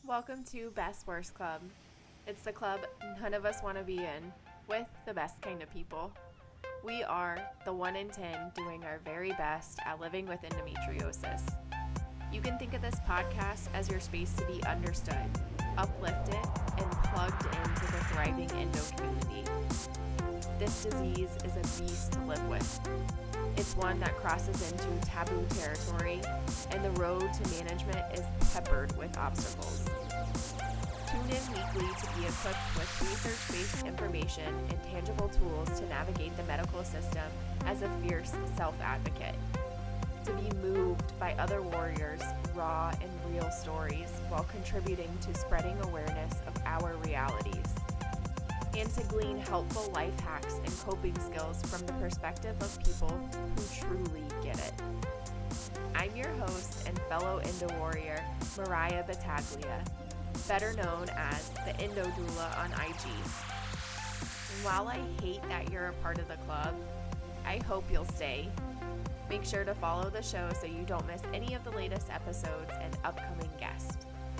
Welcome to Best Worst Club. It's the club none of us want to be in, with the best kind of people. We are the 1 in 10 doing our very best at living with endometriosis. You can think of this podcast as your space to be understood, uplifted, and plugged into the thriving endo community. This disease is a beast to live with. It's one that crosses into taboo territory, and the road to management is peppered with obstacles. Tune in weekly to be equipped with research-based information and tangible tools to navigate the medical system as a fierce self-advocate. To be moved by other warriors' raw and real stories while contributing to spreading awareness of our realities. And to glean helpful life hacks and coping skills from the perspective of people who truly get it. I'm your host and fellow Endo warrior, Mariah Battaglia, better known as the Endo Doula on IG. And while I hate that you're a part of the club, I hope you'll stay. Make sure to follow the show so you don't miss any of the latest episodes and upcoming guests.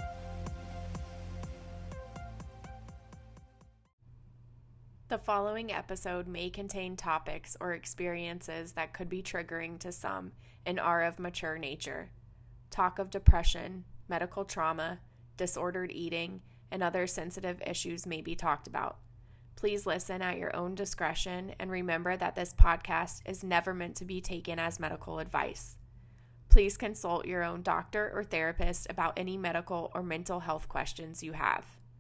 The following episode may contain topics or experiences that could be triggering to some and are of mature nature. Talk of depression, medical trauma, disordered eating, and other sensitive issues may be talked about. Please listen at your own discretion and remember that this podcast is never meant to be taken as medical advice. Please consult your own doctor or therapist about any medical or mental health questions you have.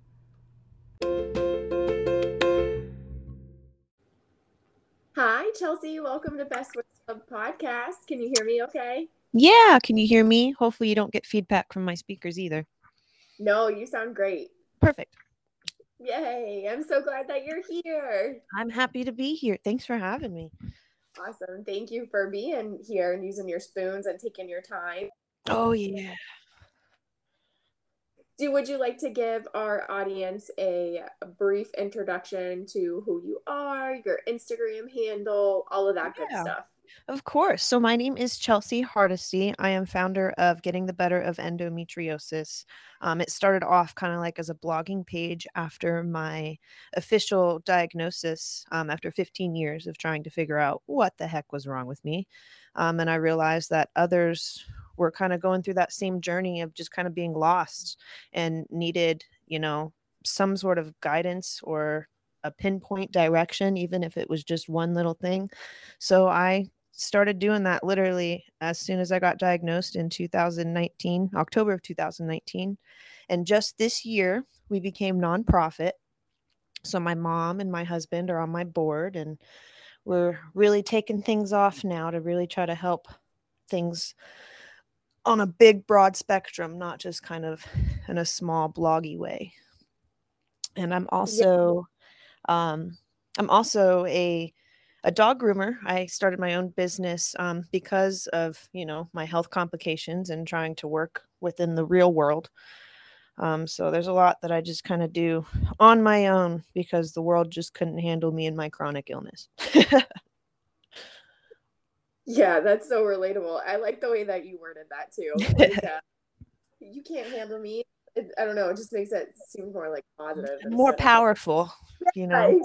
Hi, Chelsea. Welcome to Best Worst Club podcast. Can you hear me okay? Yeah, can you hear me? Hopefully you don't get feedback from my speakers either. No, you sound great. Perfect. Yay. I'm so glad that you're here. I'm happy to be here. Thanks for having me. Awesome. Thank you for being here and using your spoons and taking your time. Oh, yeah. Would you like to give our audience a brief introduction to who you are, your Instagram handle, all of that good stuff? Of course. So my name is Chelsea Hardesty. I am founder of Getting the Better of Endometriosis. It started off kind of like as a blogging page after my official diagnosis, after 15 years of trying to figure out what the heck was wrong with me. And I realized that others were kind of going through that same journey of just kind of being lost and needed, some sort of guidance or a pinpoint direction, even if it was just one little thing. So I started doing that literally as soon as I got diagnosed in 2019, October of 2019. And just this year, we became nonprofit. So my mom and my husband are on my board, and we're really taking things off now to really try to help things on a big, broad spectrum, not just kind of in a small bloggy way. And I'm also, a dog groomer. I started my own business because of, my health complications and trying to work within the real world. So there's a lot that I just kind of do on my own because the world just couldn't handle me and my chronic illness. Yeah, that's so relatable. I like the way that you worded that too. Like, you can't handle me. I don't know. It just makes it seem more like positive. More powerful, Exactly.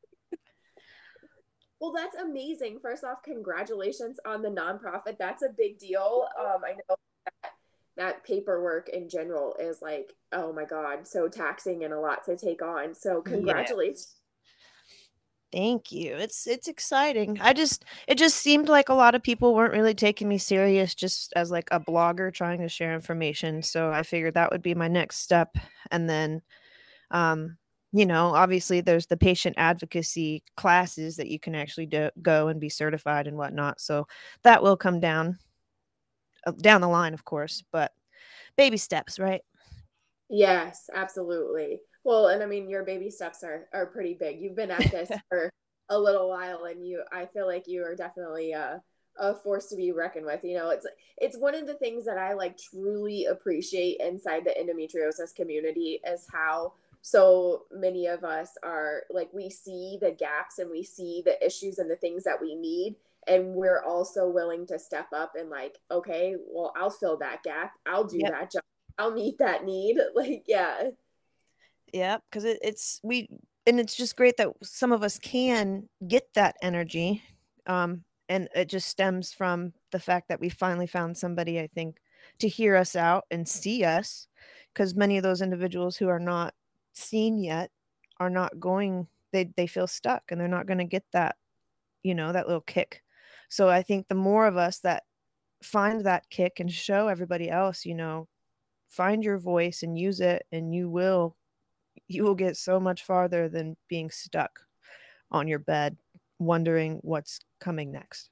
Well, that's amazing. First off, congratulations on the nonprofit. That's a big deal. I know that paperwork in general is like, oh my God, so taxing and a lot to take on. So congratulations. Thank you. It's exciting. It just seemed like a lot of people weren't really taking me serious just as like a blogger trying to share information. So I figured that would be my next step. And then, obviously there's the patient advocacy classes that you can actually go and be certified and whatnot. So that will come down the line, of course, but baby steps, right? Yes, absolutely. Well, and I mean, your baby steps are pretty big. You've been at this for a little while, and I feel like you are definitely a force to be reckoned with. It's one of the things that I like truly appreciate inside the endometriosis community is how so many of us are like, we see the gaps and we see the issues and the things that we need. And we're also willing to step up and like, okay, well, I'll fill that gap. I'll do that job. I'll meet that need. Like, yeah. Yeah, because and it's just great that some of us can get that energy. And it just stems from the fact that we finally found somebody, I think, to hear us out and see us. Because many of those individuals who are not seen yet are not going, they feel stuck and they're not going to get that, that little kick. So I think the more of us that find that kick and show everybody else, find your voice and use it, and you will get so much farther than being stuck on your bed wondering what's coming next.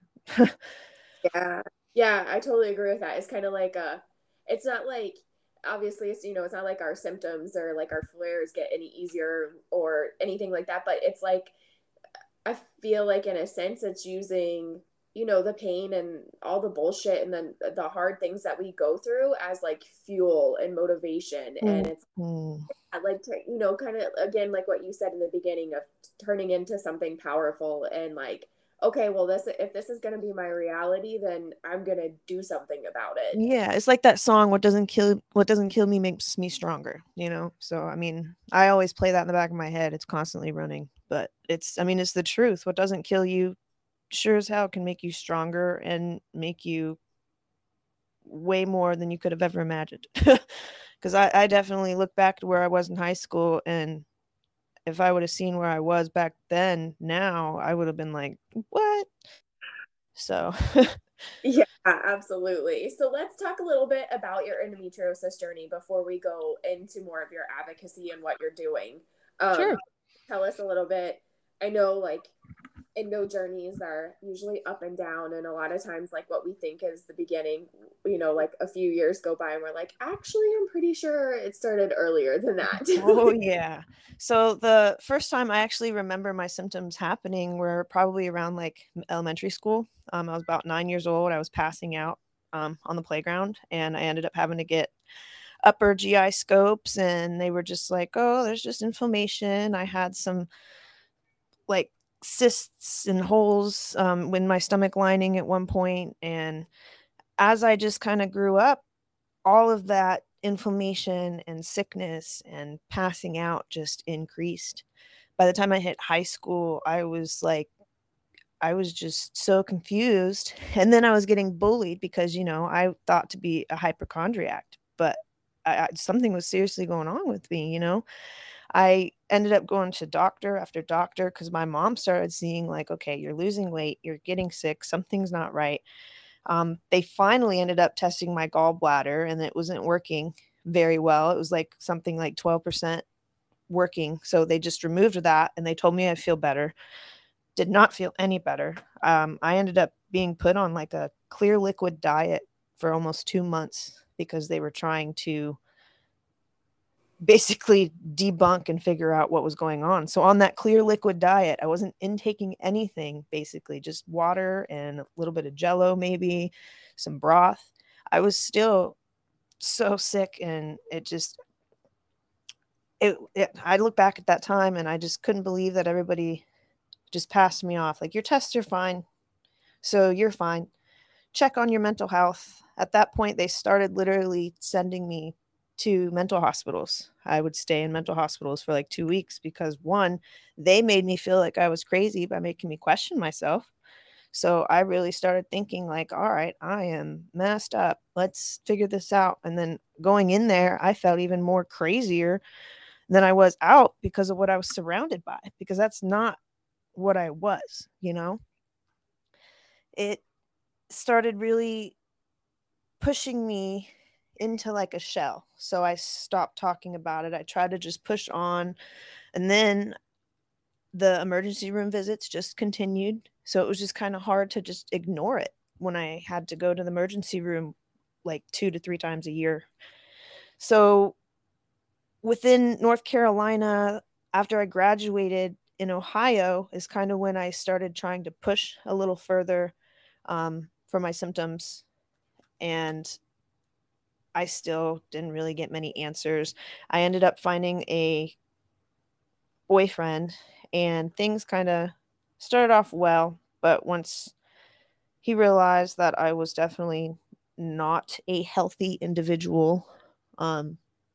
Yeah. Yeah, I totally agree with that. It's kind of like it's not like obviously it's it's not like our symptoms or like our flares get any easier or anything like that, but it's like I feel like in a sense it's using, the pain and all the bullshit and then the hard things that we go through as like fuel and motivation. And it's Mhm. like to, kind of again like what you said in the beginning of turning into something powerful and like, okay, well this if this is going to be my reality, then I'm going to do something about it. Yeah, it's like that song, what doesn't kill me makes me stronger. So I mean, I always play that in the back of my head. It's constantly running, but it's the truth. What doesn't kill you sure as hell can make you stronger and make you way more than you could have ever imagined. Because I definitely look back to where I was in high school, and if I would have seen where I was back then, now I would have been like, what? So, Yeah, absolutely. So let's talk a little bit about your endometriosis journey before we go into more of your advocacy and what you're doing. sure. Tell us a little bit. I know like endo journeys are usually up and down, and a lot of times like what we think is the beginning, like a few years go by and we're like, actually, I'm pretty sure it started earlier than that. Oh, yeah. So the first time I actually remember my symptoms happening were probably around like elementary school. I was about 9 years old. I was passing out on the playground, and I ended up having to get upper GI scopes, and they were just like, oh, there's just inflammation. I had some like cysts and holes in my stomach lining at one point. And as I just kind of grew up, all of that inflammation and sickness and passing out just increased. By the time I hit high school, I was just so confused. And then I was getting bullied because, I thought to be a hypochondriac, but something was seriously going on with me. I ended up going to doctor after doctor because my mom started seeing, like, okay, you're losing weight, you're getting sick, something's not right. They finally ended up testing my gallbladder, and it wasn't working very well. It was like something like 12% working. So they just removed that, and they told me I feel better. Did not feel any better. I ended up being put on like a clear liquid diet for almost 2 months because they were trying to basically debunk and figure out what was going on. So on that clear liquid diet, I wasn't intaking anything, basically just water and a little bit of jello, maybe some broth. I was still so sick, and I look back at that time and I just couldn't believe that everybody just passed me off. Like, your tests are fine, so you're fine. Check on your mental health. At that point, they started literally sending me to mental hospitals. I would stay in mental hospitals for like 2 weeks because, one, they made me feel like I was crazy by making me question myself. So I really started thinking, like, all right, I am messed up. Let's figure this out. And then going in there, I felt even more crazier than I was out because of what I was surrounded by, because that's not what I was. It started really pushing me into like a shell. So I stopped talking about it. I tried to just push on. And then the emergency room visits just continued. So it was just kind of hard to just ignore it when I had to go to the emergency room like 2 to 3 times a year. So within North Carolina, after I graduated in Ohio, is kind of when I started trying to push a little further for my symptoms. And I still didn't really get many answers. I ended up finding a boyfriend, and things kind of started off well, but once he realized that I was definitely not a healthy individual, Um,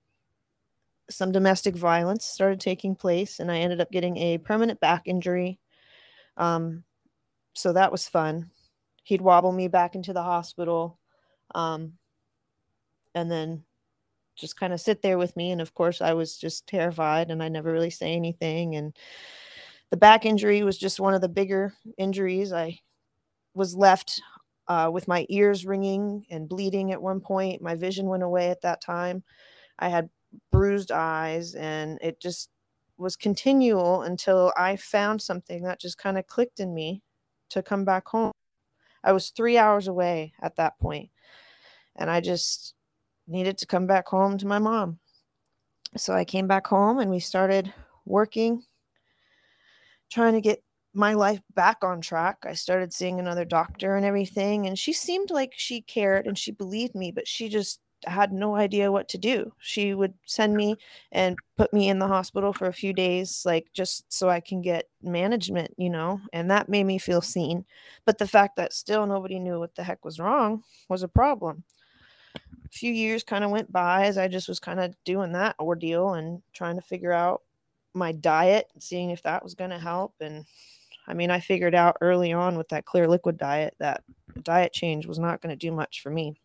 some domestic violence started taking place, and I ended up getting a permanent back injury. Um, so that was fun. He'd wobble me back into the hospital, um, and then just kind of sit there with me. And of course, I was just terrified, and I never really say anything. And the back injury was just one of the bigger injuries. I was left with my ears ringing and bleeding at one point. My vision went away at that time. I had bruised eyes, and it just was continual until I found something that just kind of clicked in me to come back home. I was 3 hours away at that point, and I just needed to come back home to my mom. So I came back home, and we started working, trying to get my life back on track. I started seeing another doctor and everything, and she seemed like she cared and she believed me, but she just had no idea what to do. She would send me and put me in the hospital for a few days, like just so I can get management, and that made me feel seen. But the fact that still nobody knew what the heck was wrong was a problem. A few years kind of went by as I just was kind of doing that ordeal and trying to figure out my diet, seeing if that was going to help. And I mean, I figured out early on with that clear liquid diet that diet change was not going to do much for me.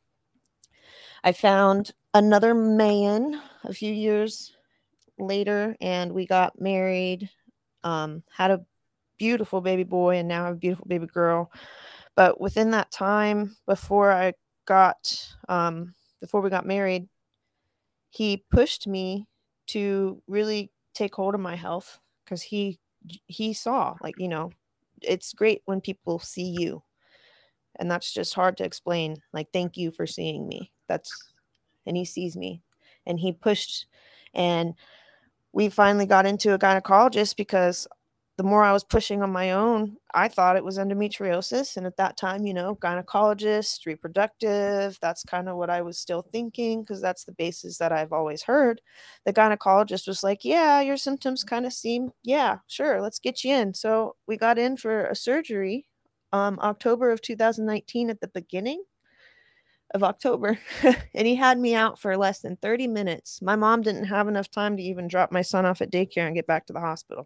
I found another man a few years later, and we got married, had a beautiful baby boy, and now have a beautiful baby girl. But within that time, got, before we got married, he pushed me to really take hold of my health because he saw, like, it's great when people see you, and that's just hard to explain. Like, thank you for seeing me. And he sees me, and he pushed, and we finally got into a gynecologist because the more I was pushing on my own, I thought it was endometriosis. And at that time, gynecologist, reproductive, that's kind of what I was still thinking because that's the basis that I've always heard. The gynecologist was like, yeah, your symptoms kind of seem, yeah, sure, let's get you in. So we got in for a surgery October of 2019 at the beginning of October, and he had me out for less than 30 minutes. My mom didn't have enough time to even drop my son off at daycare and get back to the hospital.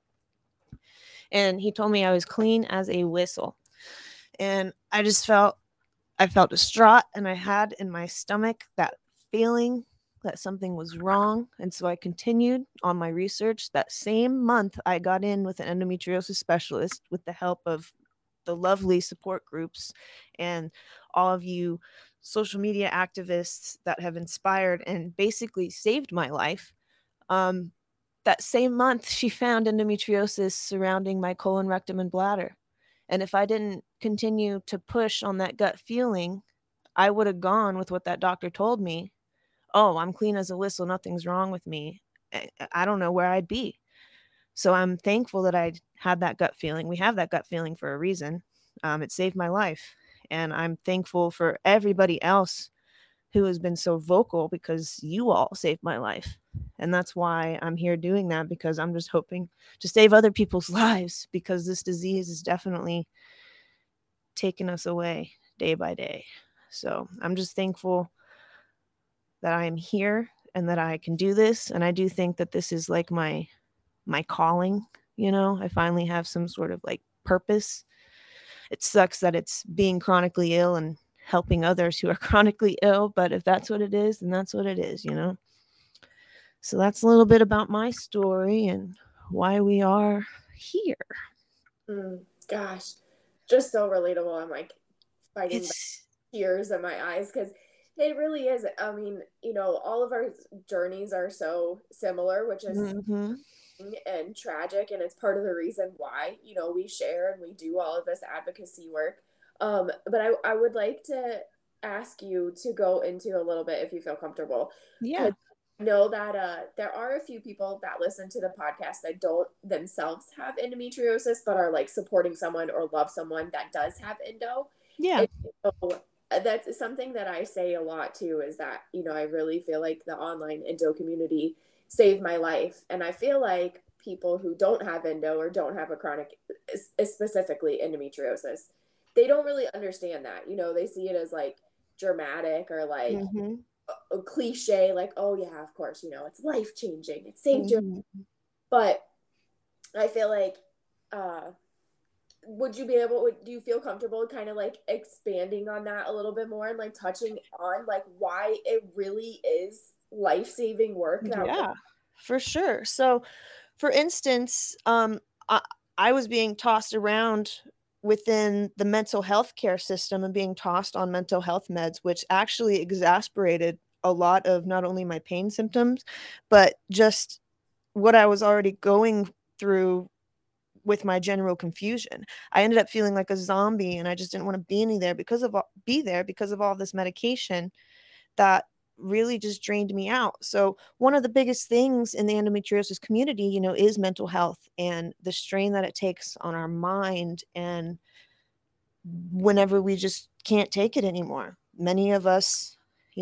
And he told me I was clean as a whistle. And I felt distraught, and I had in my stomach that feeling that something was wrong. And so I continued on my research. That same month, I got in with an endometriosis specialist with the help of the lovely support groups and all of you social media activists that have inspired and basically saved my life. That same month, she found endometriosis surrounding my colon, rectum, and bladder. And if I didn't continue to push on that gut feeling, I would have gone with what that doctor told me. Oh, I'm clean as a whistle. Nothing's wrong with me. I don't know where I'd be. So I'm thankful that I had that gut feeling. We have that gut feeling for a reason. It saved my life. And I'm thankful for everybody else who has been so vocal because you all saved my life. And that's why I'm here doing that, because I'm just hoping to save other people's lives, because this disease is definitely taking us away day by day. So I'm just thankful that I am here and that I can do this. And I do think that this is like my calling. I finally have some sort of like purpose. It sucks that it's being chronically ill and helping others who are chronically ill, but if that's what it is, then that's what it is. So that's a little bit about my story and why we are here. Gosh, just so relatable. I'm like fighting It's tears in my eyes because it really is. I mean, all of our journeys are so similar, which is mm-hmm. and tragic, and it's part of the reason why we share and we do all of this advocacy work. But I would like to ask you to go into a little bit, if you feel comfortable, Yeah. because I know that there are a few people that listen to the podcast that don't themselves have endometriosis but are like supporting someone or love someone that does have endo. Yeah. And so that's something that I say a lot too, is that I really feel like the online endo community saved my life. And I feel like people who don't have endo or don't have a chronic, specifically endometriosis, they don't really understand that. They see it as like dramatic or like Mm-hmm. a cliche, like, oh yeah, of course, it's life changing, it saved your. Mhm. But I feel like, uh, do you feel comfortable kind of like expanding on that a little bit more and like touching on like why it really is life saving work that. Yeah, for sure. So, for instance, I, I was being tossed around within the mental health care system and being tossed on mental health meds, which actually exasperated a lot of not only my pain symptoms, but just what I was already going through with my general confusion. I ended up feeling like a zombie and I just didn't want to be there because of all this medication that really just drained me out. So one of the biggest things in the endometriosis community, is mental health and the strain that it takes on our mind, and whenever we just can't take it anymore. Many of us,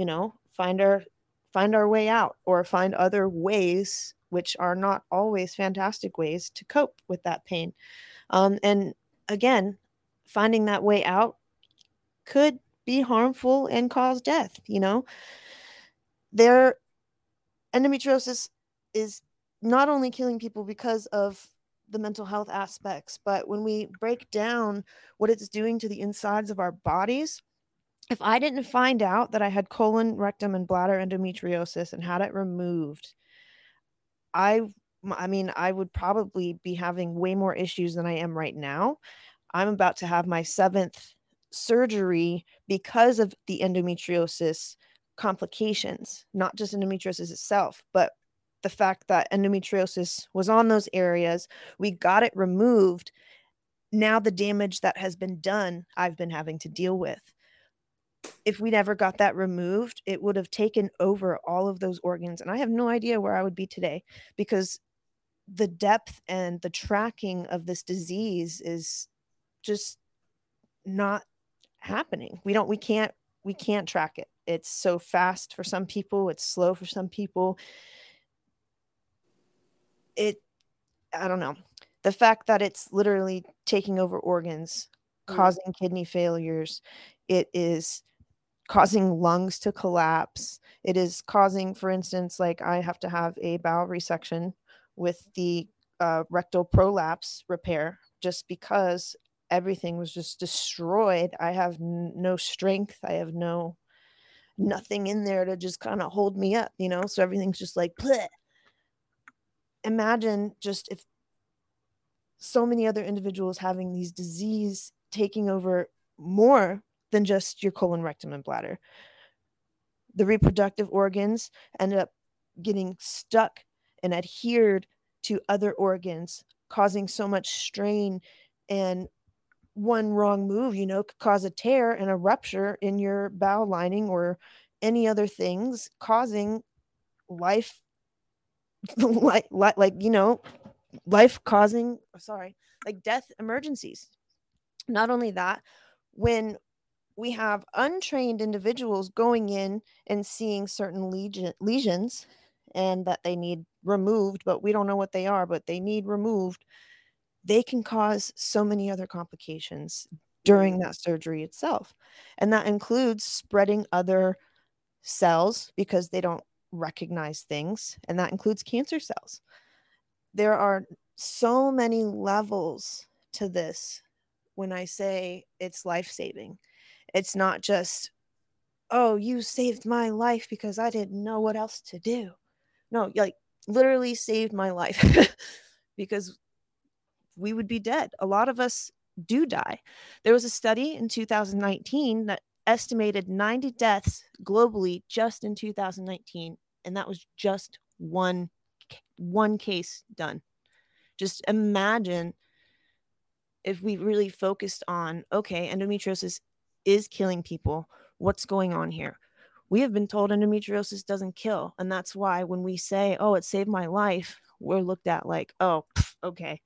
find our way out or find other ways, which are not always fantastic ways, to cope with that pain. And again, finding that way out could be harmful and cause death. There Endometriosis is not only killing people because of the mental health aspects, but when we break down what it's doing to the insides of our bodies, if I didn't find out that I had colon, rectum, and bladder endometriosis and had it removed, I I mean, I would probably be having way more issues than I am right now. I'm about to have my seventh surgery because of the endometriosis complications, not just endometriosis itself, but the fact that endometriosis was on those areas. We got it removed. Now, the damage that has been done, I've been having to deal with. If we never got that removed, it would have taken over all of those organs. And I have no idea where I would be today, because the depth and the tracking of this disease is just not happening. We can't track it. It's so fast for some people, it's slow for some people. It I don't know. The fact that it's literally taking over organs, Mhm. causing kidney failures, it is causing lungs to collapse. It is causing, for instance, like I have to have a bowel resection with the rectal prolapse repair just because everything was just destroyed. I have no strength. I have nothing in there to just kind of hold me up. So everything's just like, bleh. Imagine just if so many other individuals having these disease taking over more than just your colon, rectum, and bladder. The reproductive organs ended up getting stuck and adhered to other organs, causing so much strain. And one wrong move, could cause a tear and a rupture in your bowel lining or any other things, causing life, life causing, sorry, like death emergencies. Not only that, when we have untrained individuals going in and seeing certain lesions and that they need removed, but we don't know what they are, but they need removed, they can cause so many other complications Mhm. during that surgery itself. And that includes spreading other cells because they don't recognize things, and that includes cancer cells. There are so many levels to this. When I say it's life-saving, it's not just, "Oh, you saved my life because I didn't know what else to do." No, like, literally saved my life because we would be dead. A lot of us do die. There was a study in 2019 that estimated 90 deaths globally just in 2019, and that was just one case done. Just imagine if we really focused on, okay, endometriosis is killing people. What's going on here? We have been told endometriosis doesn't kill. And that's why when we say, oh, it saved my life, we're looked at like, oh, okay.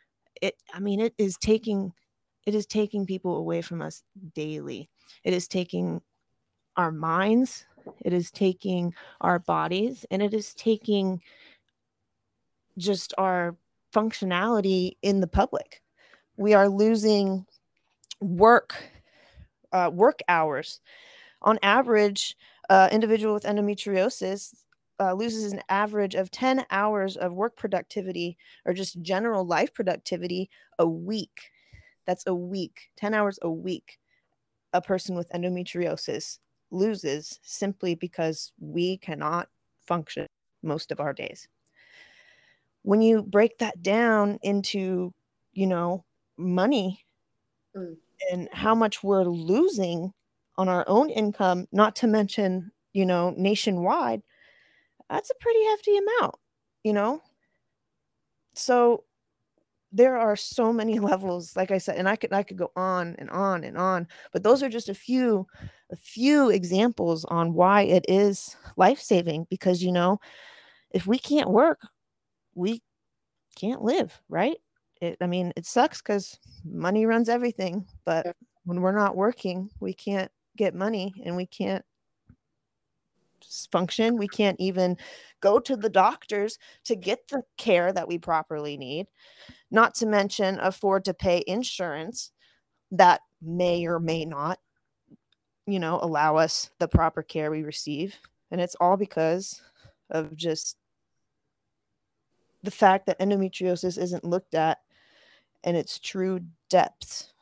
It is taking people away from us daily. It is taking our minds, it is taking our bodies, and it is taking just our functionality in the public. We are losing work hours. On average, individual with endometriosis loses an average of 10 hours of work productivity or just general life productivity a week. That's a week, 10 hours a week. A person with endometriosis loses simply because we cannot function most of our days. When you break that down into, money and how much we're losing on our own income, not to mention, nationwide, that's a pretty hefty amount, you know? So there are so many levels, like I said, and I could go on and on and on, but those are just a few examples on why it is life-saving because, if we can't work, we can't live, right? I mean, it sucks because money runs everything, but when we're not working, we can't get money and we can't function. We can't even go to the doctors to get the care that we properly need, not to mention afford to pay insurance that may or may not, allow us the proper care we receive. And it's all because of just the fact that endometriosis isn't looked at in its true depth.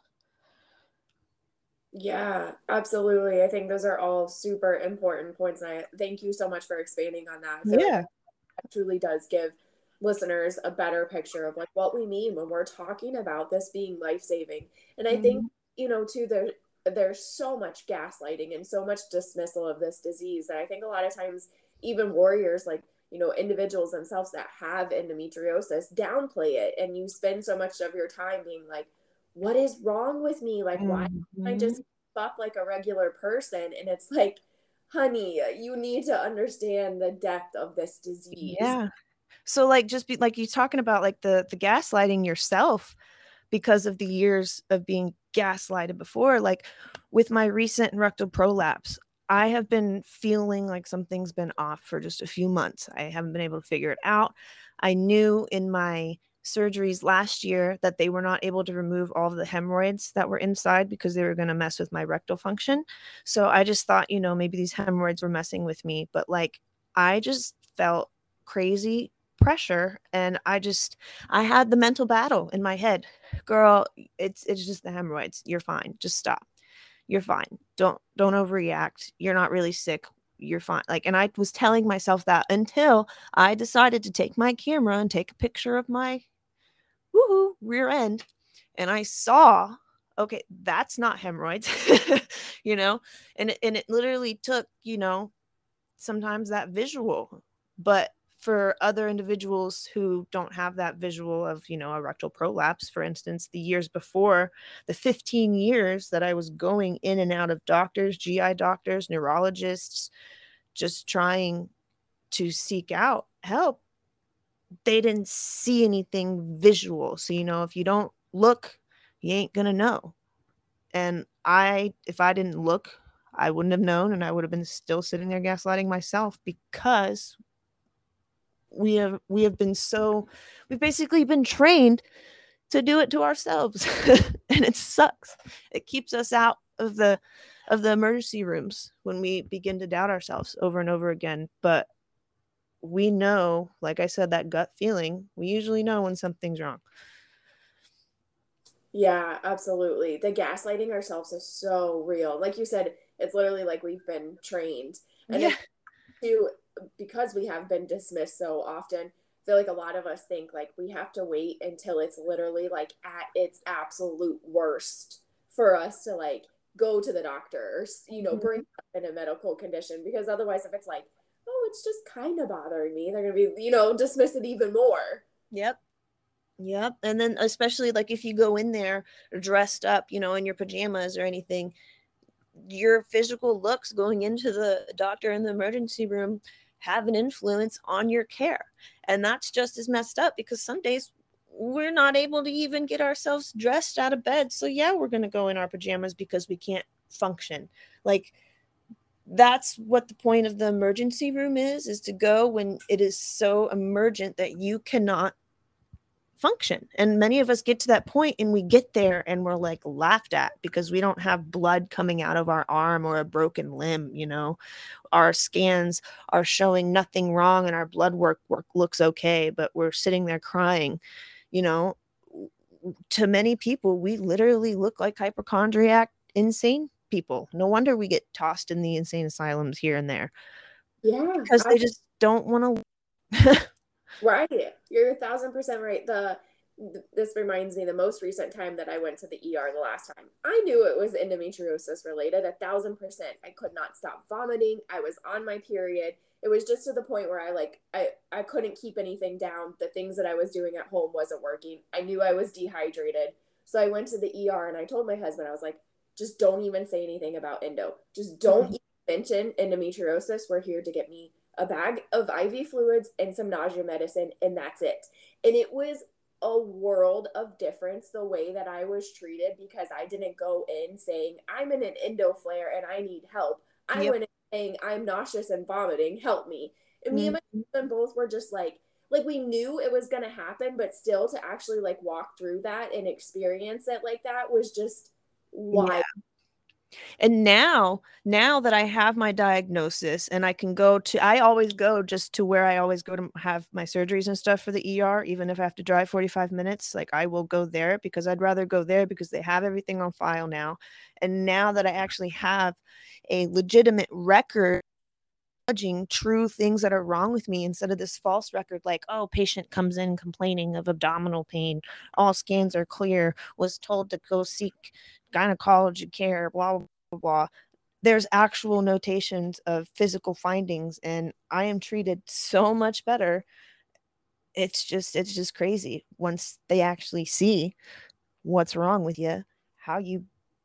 Yeah, absolutely. I think those are all super important points. And I thank you so much for expanding on that. I feel like Yeah. that truly does give listeners a better picture of like what we mean when we're talking about this being life-saving. And I think, Mhm. too, there's so much gaslighting and so much dismissal of this disease that I think a lot of times even warriors like, individuals themselves that have endometriosis downplay it. And you spend so much of your time being like, what is wrong with me? Like, why can't I just Mhm. fuck like a regular person? And it's like, honey, you need to understand the depth of this disease. Yeah. So like just be like you talking about like the gaslighting yourself because of the years of being gaslighted before, like with my recent rectal prolapse, I have been feeling like something's been off for just a few months. I haven't been able to figure it out. I knew in my surgeries last year that they were not able to remove all of the hemorrhoids that were inside because they were going to mess with my rectal function. So I just thought, maybe these hemorrhoids were messing with me, but like I just felt crazy pressure and I had the mental battle in my head. Girl, it's just the hemorrhoids. You're fine. Just stop. You're fine. Don't overreact. You're not really sick. You're fine. Like, and I was telling myself that until I decided to take my camera and take a picture of my woohoo rear end, and I saw, okay, that's not hemorrhoids, and it literally took, sometimes that visual. But for other individuals who don't have that visual of, a rectal prolapse, for instance, the years before, the 15 years that I was going in and out of doctors, GI doctors, neurologists, just trying to seek out help, they didn't see anything visual. So, if you don't look, you ain't gonna know. And if I didn't look, I wouldn't have known, and I would have been still sitting there gaslighting myself because we've basically been trained to do it to ourselves. And it sucks. It keeps us out of the emergency rooms when we begin to doubt ourselves over and over again. But we know, like I said, that gut feeling, we usually know when something's wrong. Yeah, absolutely. The gaslighting ourselves is so real. Like you said, it's literally like we've been trained. And Yeah. then too, because we have been dismissed so often, I feel like a lot of us think like we have to wait until it's literally like at its absolute worst for us to like go to the doctor or, bring up in a medical condition. Because otherwise, if it's like, oh, it's just kind of bothering me, they're going to be, dismiss it even more. Yep. Yep. And then especially like if you go in there dressed up, in your pajamas or anything, your physical looks going into the doctor in the emergency room have an influence on your care. And that's just as messed up because some days we're not able to even get ourselves dressed out of bed. So yeah, we're going to go in our pajamas because we can't function. Like that's what the point of the emergency room is to go when it is so emergent that you cannot function. And many of us get to that point and we get there and we're like laughed at because we don't have blood coming out of our arm or a broken limb. Our scans are showing nothing wrong and our blood work looks okay, but we're sitting there crying. To many people, we literally look like hypochondriac, insane people. No wonder we get tossed in the insane asylums here and there. Yeah. Because they just don't want to. Right. You're 1,000% right. This reminds me, the most recent time that I went to the ER the last time, I knew it was endometriosis related, 1,000%. I could not stop vomiting. I was on my period. It was just to the point where I couldn't keep anything down. The things that I was doing at home wasn't working. I knew I was dehydrated. So I went to the ER and I told my husband, I was like, just don't even say anything about endo. Just don't even mention endometriosis. We're here to get me a bag of IV fluids and some nausea medicine, and that's it. And it was a world of difference the way that I was treated, because I didn't go in saying I'm in an endo flare and I need help. I went in saying I'm nauseous and vomiting, help me. And me and my husband both were just like we knew it was going to happen, but still to actually like walk through that and experience it like that was just wild. Yeah. And now that I have my diagnosis and I always go just to where I always go to have my surgeries and stuff for the ER, even if I have to drive 45 minutes, like I will go there because I'd rather go there because they have everything on file now. And now that I actually have a legitimate record judging true things that are wrong with me instead of this false record, like, oh, patient comes in complaining of abdominal pain, all scans are clear, was told to go seek gynecology care, blah, blah, blah. There's actual notations of physical findings, and I am treated so much better. It's just crazy once they actually see what's wrong with you, how you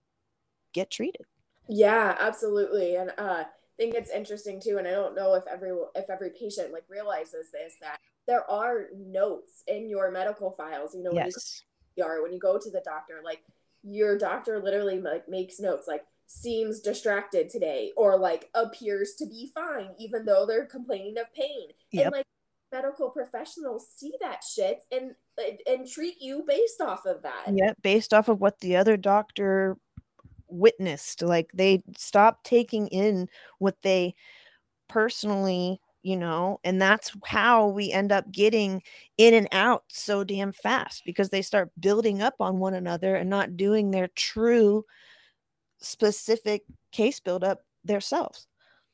get treated. Yeah, absolutely. And I think it's interesting too, and I don't know if every patient like realizes this, that there are notes in your medical files. When you go to the doctor, like your doctor literally like makes notes like seems distracted today, or like appears to be fine even though they're complaining of pain. And like medical professionals see that shit and treat you based off of that. Yeah, based off of what the other doctor witnessed. Like they stop taking in what they personally, and that's how we end up getting in and out so damn fast, because they start building up on one another and not doing their true specific case buildup themselves.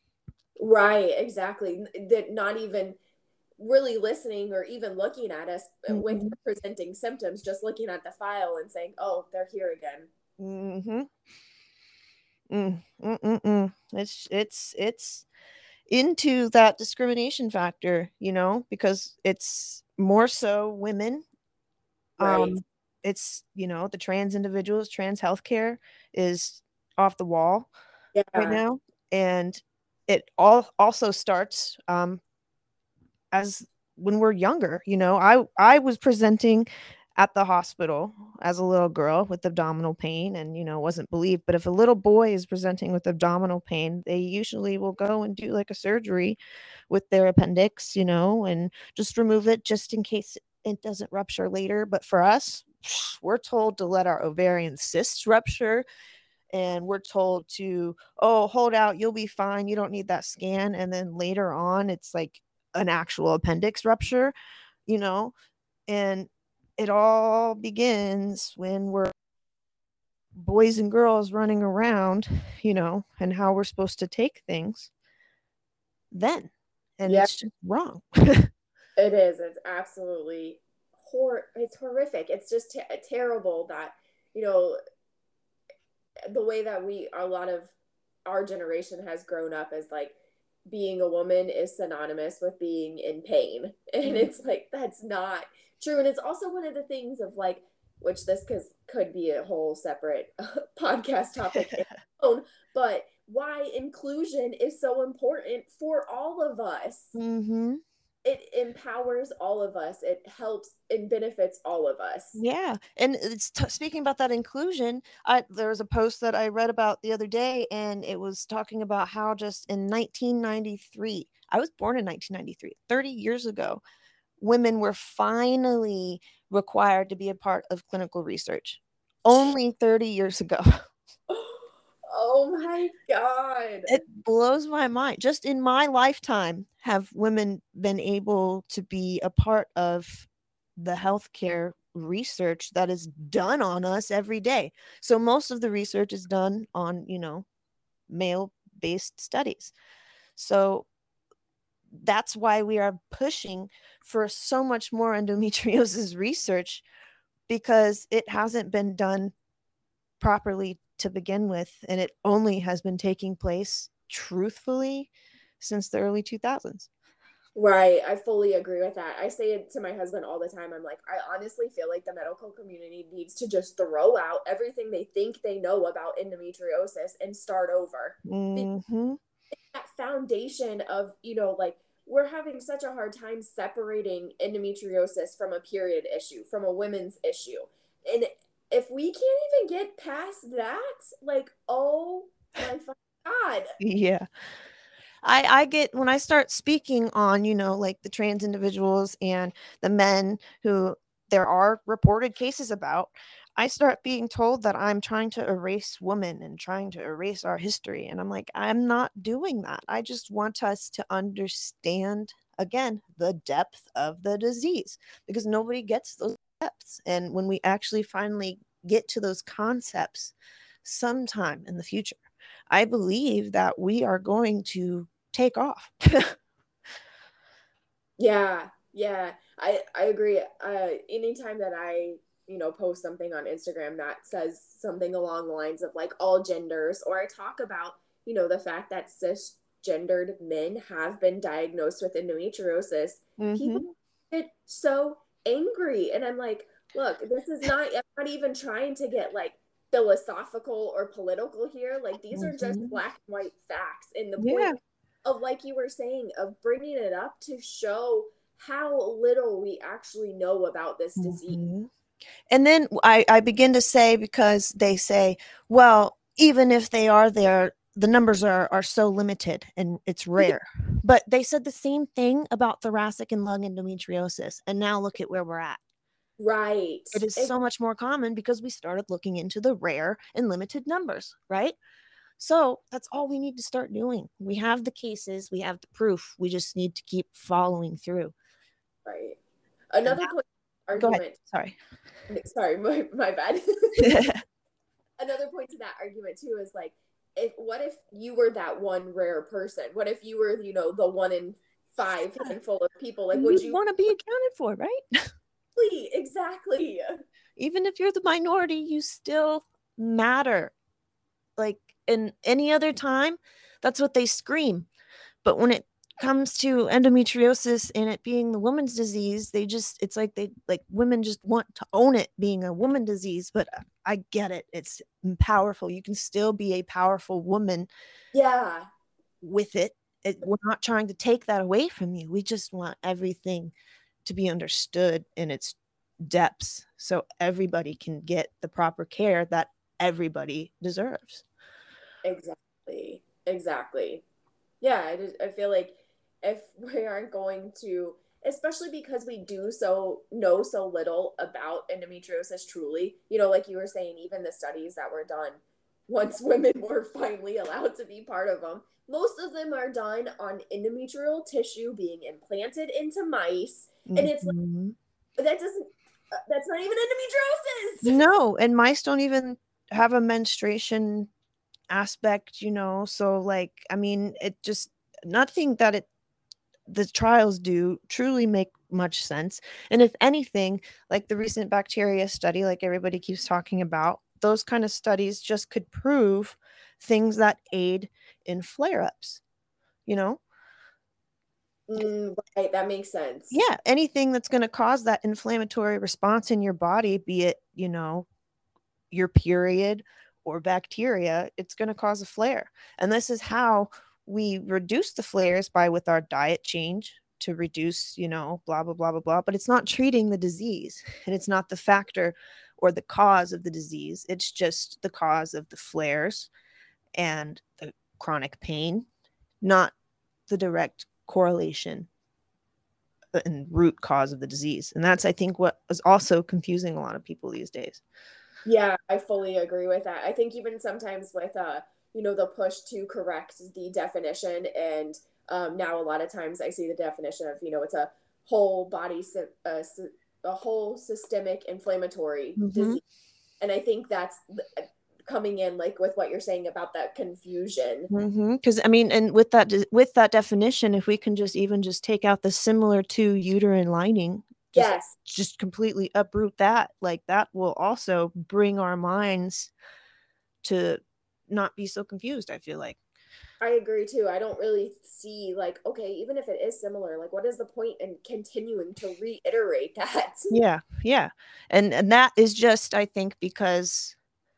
Right, exactly. That not even really listening or even looking at us with presenting symptoms, just looking at the file and saying, oh, they're here again. It's into that discrimination factor, because it's more so women. Right. It's, the trans individuals, trans healthcare is off the wall right now. And it also starts as when we're younger. I was presenting at the hospital as a little girl with abdominal pain and, wasn't believed. But if a little boy is presenting with abdominal pain, they usually will go and do like a surgery with their appendix, and just remove it just in case it doesn't rupture later. But for us, we're told to let our ovarian cysts rupture, and we're told to, oh, hold out, you'll be fine, you don't need that scan. And then later on, it's like an actual appendix rupture, and it all begins when we're boys and girls running around, and how we're supposed to take things then. And it's just wrong. It is. It's absolutely it's horrific. It's just terrible that, the way that a lot of our generation has grown up as like being a woman is synonymous with being in pain. And it's like, that's not true. And it's also one of the things of like, which this could be a whole separate podcast topic in its own, but why inclusion is so important for all of us. It empowers all of us. It helps and benefits all of us. Yeah. And it's speaking about that inclusion, there was a post that I read about the other day, and it was talking about how just in 1993, I was born in 1993, 30 years ago, women were finally required to be a part of clinical research. Only 30 years ago. Oh my God. It blows my mind. Just in my lifetime have women been able to be a part of the healthcare research that is done on us every day. So most of the research is done on, male based studies. So that's why we are pushing for so much more endometriosis research, because it hasn't been done properly to begin with, and it only has been taking place truthfully since the early 2000s. Right. I fully agree with that. I say it to my husband all the time. I'm like, I honestly feel like the medical community needs to just throw out everything they think they know about endometriosis and start over. Mm-hmm. That foundation of, like, we're having such a hard time separating endometriosis from a period issue, from a women's issue. And if we can't even get past that, like, oh my God. Yeah. I get, when I start speaking on, like the trans individuals and the men who there are reported cases about, I start being told that I'm trying to erase women and trying to erase our history. And I'm like, I'm not doing that. I just want us to understand, again, the depth of the disease, because nobody gets those depths. And when we actually finally get to those concepts sometime in the future, I believe that we are going to take off. Yeah, yeah, I agree. Anytime that I, post something on Instagram that says something along the lines of like all genders, or I talk about, the fact that cisgendered men have been diagnosed with endometriosis, people Mm-hmm. get so angry. And I'm like, look, this is not, I'm not even trying to get like philosophical or political here. Like, these are just Mm-hmm. black and white facts. And the Yeah. point of, like you were saying, of bringing it up to show how little we actually know about this disease. Mm-hmm. And then I begin to say, because they say, well, even if they are there, the numbers are so limited and it's rare. But they said the same thing about thoracic and lung endometriosis. And now look at where we're at. Right. It is so much more common because we started looking into the rare and limited numbers, right? So that's all we need to start doing. We have the cases, we have the proof. We just need to keep following through. Right. And Another that, point go ahead. argument. Sorry. Sorry, my bad. Another point to that argument too is like, what if you were that one rare person? What if you were, the 1 in 5 handful of people? Like, would You'd you want to be accounted for, right? exactly? Even if you're the minority, you still matter. Like in any other time, that's what they scream. But when it comes to endometriosis and it being the woman's disease, it's like women just want to own it being a woman disease. But I get it. It's powerful. You can still be a powerful woman Yeah. with it. We're not trying to take that away from you. We just want everything to be understood in its depths so everybody can get the proper care that everybody deserves. Exactly. Exactly. Yeah, I feel like if we aren't going to, especially because we do know so little about endometriosis truly, like you were saying, even the studies that were done once women were finally allowed to be part of them, most of them are done on endometrial tissue being implanted into mice. And it's like, Mm-hmm. that's not even endometriosis. No, and mice don't even have a menstruation aspect, so like, I mean, it just, nothing that the trials do truly make much sense. And if anything, like the recent bacteria study, like everybody keeps talking about, those kind of studies just could prove things that aid in flare-ups, you know? Right, that makes sense. Yeah, anything that's going to cause that inflammatory response in your body, be it, your period or bacteria, it's going to cause a flare. And this is how we reduce the flares, by with our diet change to reduce, blah, blah, blah, blah, blah. But it's not treating the disease, and it's not the factor or the cause of the disease. It's just the cause of the flares and the chronic pain, not the direct correlation and root cause of the disease. And that's, I think, what is also confusing a lot of people these days. Yeah, I fully agree with that. I think even sometimes with the push to correct the definition, and now a lot of times I see the definition of, it's a whole body a whole systemic inflammatory disease. And I think that's coming in like with what you're saying about that confusion. Because I mean, and with that definition, if we can just take out the similar to uterine lining, just completely uproot that, like that will also bring our minds to not be so confused, I feel like. I agree too. I don't really see like, okay, even if it is similar, like what is the point in continuing to reiterate that? Yeah. And that is just, I think, because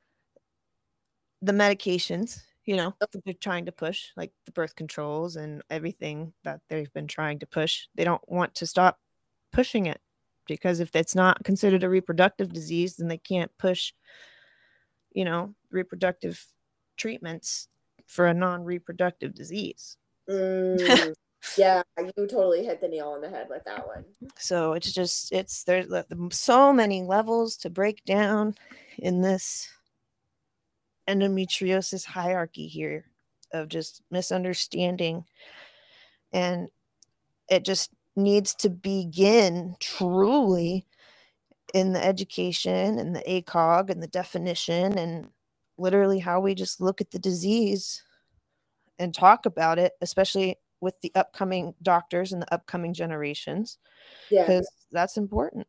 the medications, that they're trying to push, like the birth controls and everything that they've been trying to push, they don't want to stop pushing it, because if it's not considered a reproductive disease, then they can't push, reproductive treatments for a non-reproductive disease. Yeah, you totally hit the nail on the head with that one. So there's so many levels to break down in this endometriosis hierarchy here of just misunderstanding, and it just needs to begin truly in the education and the ACOG and the definition, and literally how we just look at the disease and talk about it, especially with the upcoming doctors and the upcoming generations, because that's important.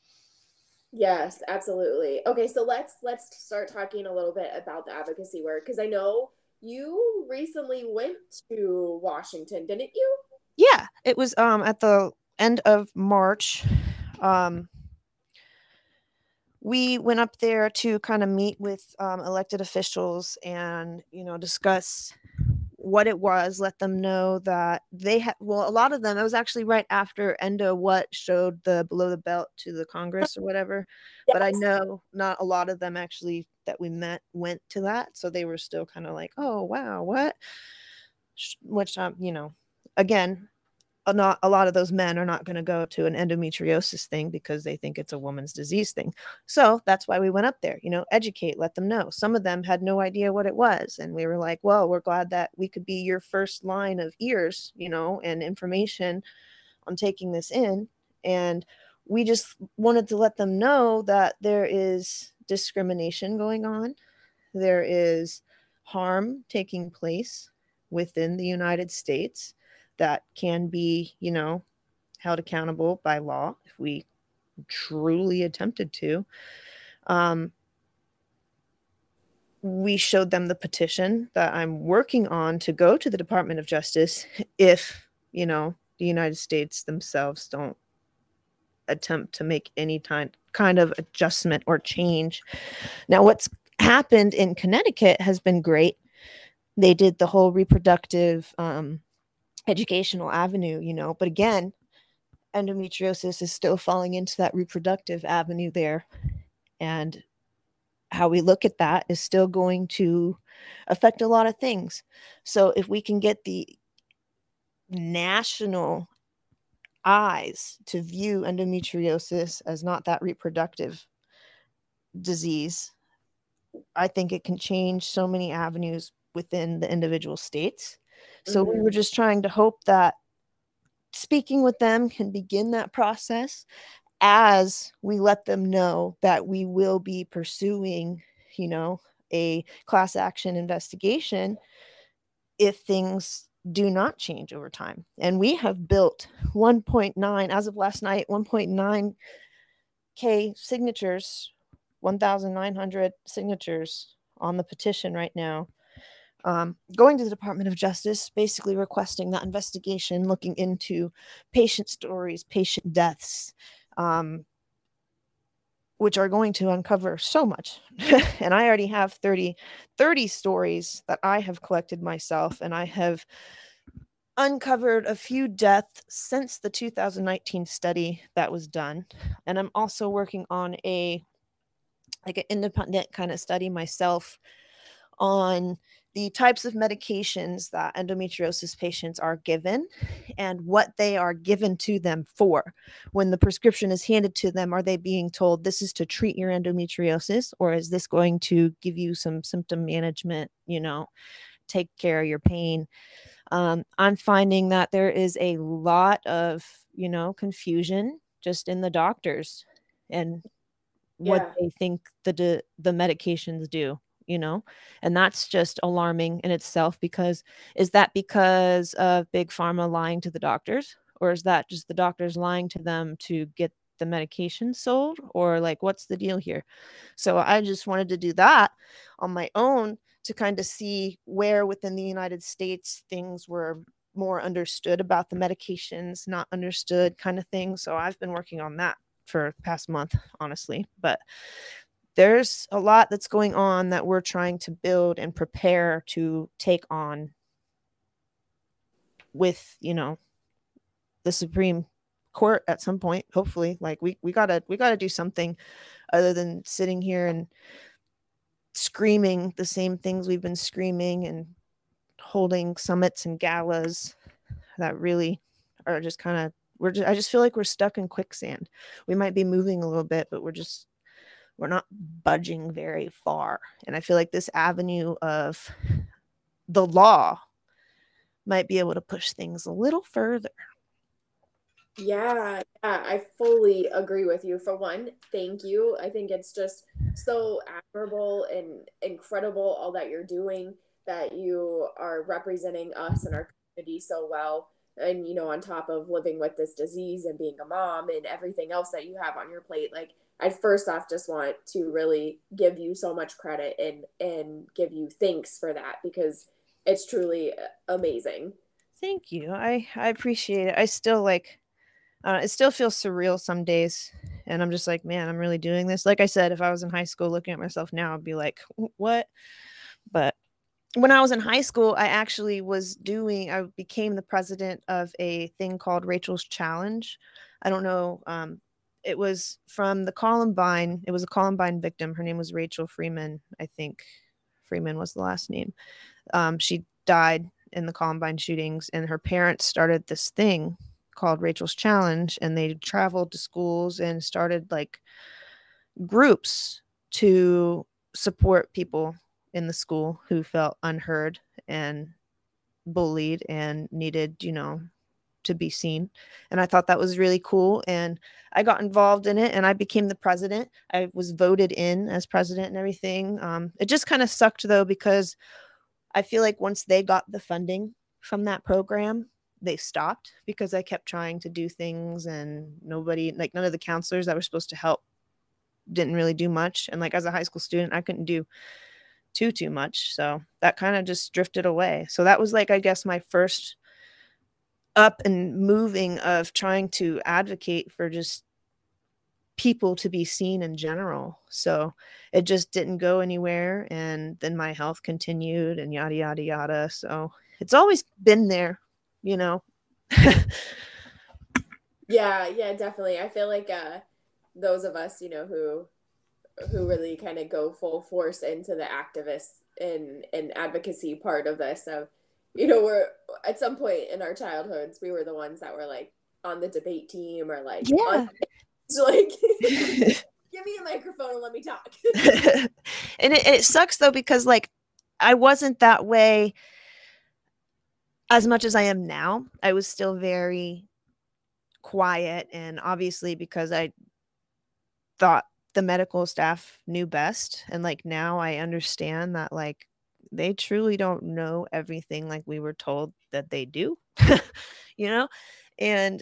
Yes, absolutely. Okay, so let's start talking a little bit about the advocacy work, because I know you recently went to Washington, didn't you? Yeah, it was at the end of March. We went up there to kind of meet with elected officials and, discuss what it was, let them know that they had, well, a lot of them, it was actually right after Endo what showed the below the belt to the Congress or whatever. Yes. But I know not a lot of them actually that we met went to that. So they were still kind of like, oh, wow, what? Which, again, not a lot of those men are not going to go to an endometriosis thing because they think it's a woman's disease thing. So that's why we went up there, educate, let them know. Some of them had no idea what it was. And we were like, well, we're glad that we could be your first line of ears, and information on taking this in. And we just wanted to let them know that there is discrimination going on. There is harm taking place within the United States that can be, held accountable by law if we truly attempted to. We showed them the petition that I'm working on to go to the Department of Justice if, the United States themselves don't attempt to make any kind of adjustment or change. Now, what's happened in Connecticut has been great. They did the whole reproductive educational avenue, but again, endometriosis is still falling into that reproductive avenue there. And how we look at that is still going to affect a lot of things. So if we can get the national eyes to view endometriosis as not that reproductive disease, I think it can change so many avenues within the individual states. So we were just trying to hope that speaking with them can begin that process as we let them know that we will be pursuing, a class action investigation if things do not change over time. And we have built 1.9, as of last night, 1.9K signatures, 1,900 signatures on the petition right now. Going to the Department of Justice, basically requesting that investigation, looking into patient stories, patient deaths, which are going to uncover so much. And I already have 30 stories that I have collected myself, and I have uncovered a few deaths since the 2019 study that was done. And I'm also working on an independent kind of study myself on the types of medications that endometriosis patients are given and what they are given to them for. When the prescription is handed to them, are they being told this is to treat your endometriosis, or is this going to give you some symptom management, take care of your pain? I'm finding that there is a lot of, confusion just in the doctors and what they think the medications do, and that's just alarming in itself, because is that because of big pharma lying to the doctors, or is that just the doctors lying to them to get the medication sold, or like what's the deal here? So I just wanted to do that on my own to kind of see where within the United States things were more understood about the medications, not understood kind of thing. So I've been working on that for the past month, honestly. But there's a lot that's going on that we're trying to build and prepare to take on with, the Supreme Court at some point, hopefully. Like we gotta do something other than sitting here and screaming the same things we've been screaming and holding summits and galas that really are just kind of, I just feel like we're stuck in quicksand. We might be moving a little bit, but we're not budging very far. And I feel like this avenue of the law might be able to push things a little further. Yeah, I fully agree with you. For one, thank you. I think it's just so admirable and incredible all that you're doing, that you are representing us and our community so well. And, on top of living with this disease and being a mom and everything else that you have on your plate, like, I first off just want to really give you so much credit and give you thanks for that, because it's truly amazing. Thank you. I appreciate it. I still it still feels surreal some days. And I'm just like, man, I'm really doing this. Like I said, if I was in high school looking at myself now, I'd be like, what? But when I was in high school, I became the president of a thing called Rachel's Challenge. I don't know. It was from the Columbine. It was a Columbine victim. Her name was Rachel Freeman. I think Freeman was the last name. She died in the Columbine shootings, and her parents started this thing called Rachel's Challenge, and they traveled to schools and started like groups to support people in the school who felt unheard and bullied and needed, to be seen. And I thought that was really cool. And I got involved in it and I became the president. I was voted in as president and everything. It just kind of sucked though, because I feel like once they got the funding from that program, they stopped, because I kept trying to do things and none of the counselors that were supposed to help didn't really do much. And like as a high school student, I couldn't do too much. So that kind of just drifted away. So that was like, I guess, my first up and moving of trying to advocate for just people to be seen in general. So it just didn't go anywhere. And then my health continued and yada, yada, yada. So it's always been there, Yeah, definitely. I feel like those of us, who really kind of go full force into the activists and advocacy part of this. So, we're at some point in our childhoods, we were the ones that were like on the debate team or like, like give me a microphone and let me talk. And it sucks though, because like I wasn't that way as much as I am now. I was still very quiet, and obviously because I thought the medical staff knew best, and like now I understand that like they truly don't know everything like we were told that they do. And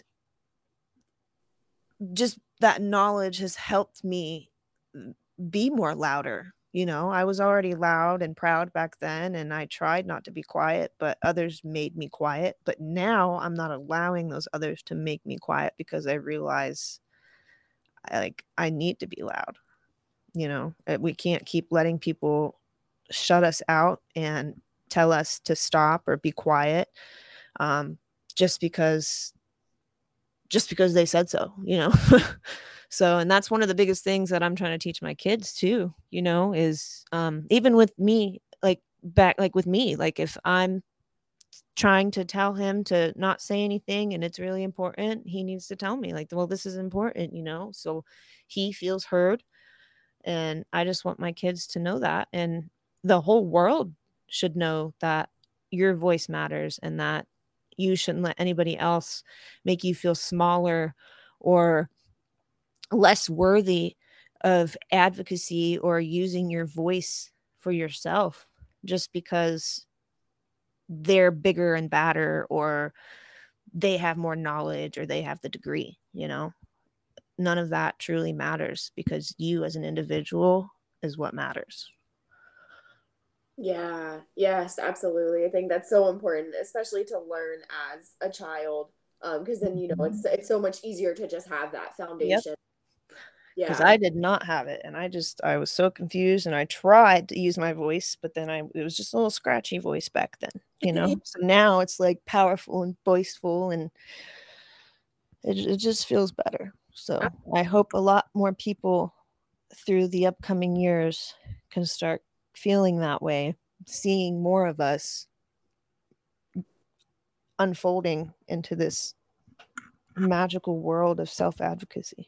just that knowledge has helped me be more louder. I was already loud and proud back then, and I tried not to be quiet, but others made me quiet. But now I'm not allowing those others to make me quiet, because I realize I need to be loud. We can't keep letting people shut us out and tell us to stop or be quiet, just because they said so. So, and that's one of the biggest things that I'm trying to teach my kids too, is even with me, like back, like with me, like if I'm trying to tell him to not say anything and it's really important, he needs to tell me like, well, this is important, so he feels heard. And I just want my kids to know that. And the whole world should know that your voice matters and that you shouldn't let anybody else make you feel smaller or less worthy of advocacy or using your voice for yourself just because they're bigger and badder or they have more knowledge or they have the degree. None of that truly matters because you as an individual is what matters. Yeah, yes, absolutely. I think that's so important, especially to learn as a child. Because then it's so much easier to just have that Yep. foundation. Because Yeah. I did not have it, and I was so confused, and I tried to use my voice, but then it was just a little scratchy voice back then. So now it's like powerful and voiceful, and it just feels better. So I hope a lot more people through the upcoming years can start feeling that way, seeing more of us unfolding into this magical world of self-advocacy.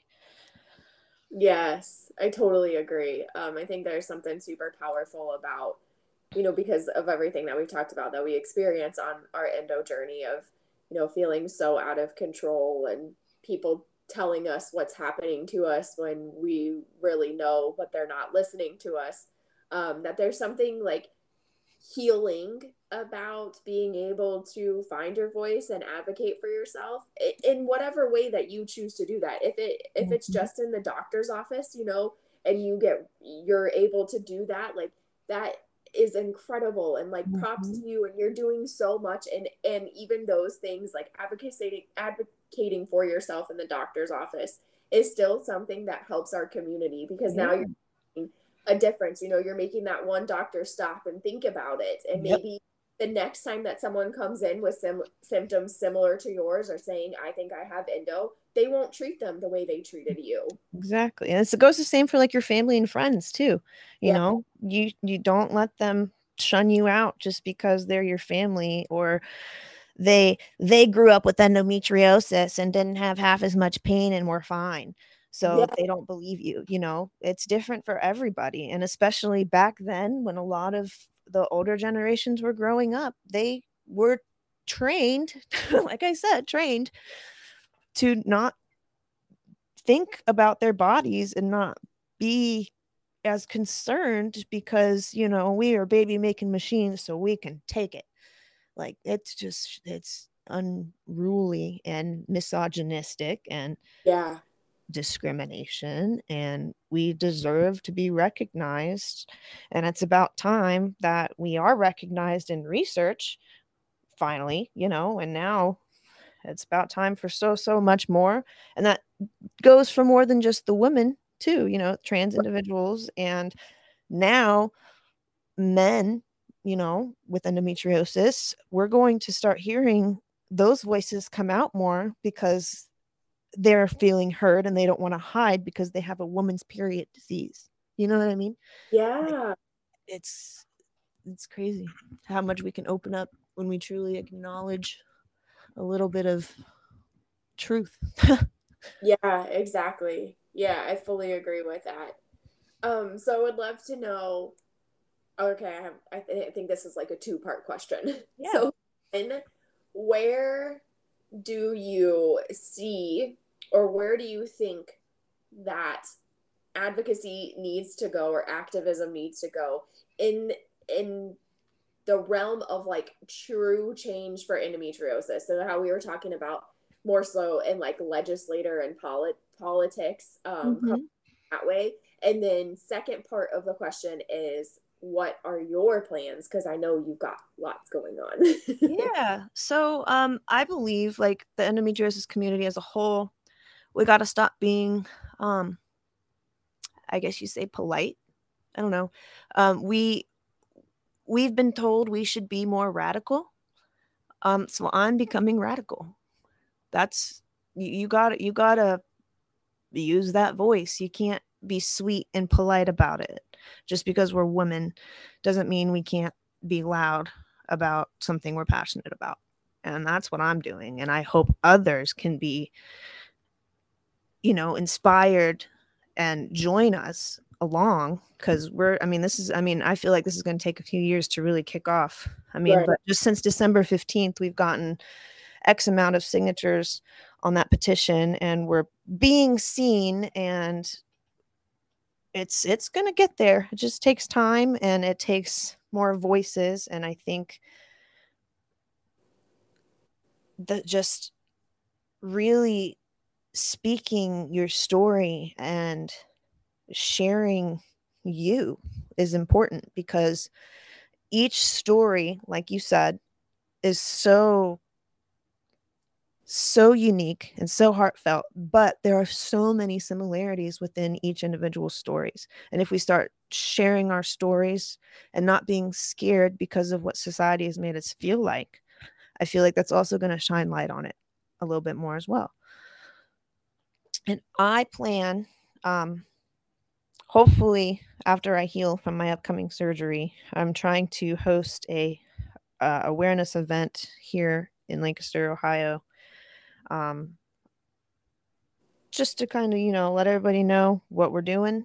Yes, I totally agree. I think there's something super powerful about, because of everything that we've talked about that we experience on our endo journey of, feeling so out of control and people telling us what's happening to us when we really know, but they're not listening to us. That there's something like healing about being able to find your voice and advocate for yourself in whatever way that you choose to do that. If it's just in the doctor's office, and you're able to do that, like that is incredible, and like props to you, and you're doing so much. And even those things like advocating for yourself in the doctor's office is still something that helps our community, because now you're a difference. You're making that one doctor stop and think about it, and maybe the next time that someone comes in with symptoms similar to yours or saying, I think I have endo, they won't treat them the way they treated you. Exactly. And it goes the same for like your family and friends too. You don't let them shun you out just because they're your family, or they grew up with endometriosis and didn't have half as much pain and were fine. So they don't believe you. It's different for everybody. And especially back then when a lot of the older generations were growing up, they were trained, like I said, trained to not think about their bodies and not be as concerned because, we are baby making machines, so we can take it. Like, it's unruly and misogynistic and discrimination, and we deserve to be recognized. And it's about time that we are recognized in research finally, and now it's about time for so much more. And that goes for more than just the women too, trans individuals, and now men, with endometriosis. We're going to start hearing those voices come out more because they're feeling heard and they don't want to hide because they have a woman's period disease. You know what I mean? Yeah. It's crazy how much we can open up when we truly acknowledge a little bit of truth. Yeah, exactly. Yeah, I fully agree with that. So I would love to know, okay, I think this is like a two-part question. Yeah. So, where do you see, or where do you think that advocacy needs to go, or activism needs to go in the realm of like true change for endometriosis? So how we were talking about more so in like legislator and politics, that way. And then second part of the question is, what are your plans? Because I know you've got lots going on. Yeah. So I believe like the endometriosis community as a whole, we got to stop being, I guess you say polite. I don't know. We've been told we should be more radical. So I'm becoming radical. That's you gotta use that voice. You can't be sweet and polite about it. Just because we're women doesn't mean we can't be loud about something we're passionate about. And that's what I'm doing. And I hope others can be, inspired and join us along, because I feel like this is going to take a few years to really kick off. Right. But just since December 15th, we've gotten X amount of signatures on that petition, and we're being seen, and it's going to get there. It just takes time, and it takes more voices. And I think that just really speaking your story and sharing you is important, because each story, like you said, is so unique and so heartfelt, but there are so many similarities within each individual stories. And if we start sharing our stories and not being scared because of what society has made us feel like, I feel like that's also going to shine light on it a little bit more as well. And I plan, hopefully after I heal from my upcoming surgery, I'm trying to host a awareness event here in Lancaster, Ohio, just to kind of, let everybody know what we're doing.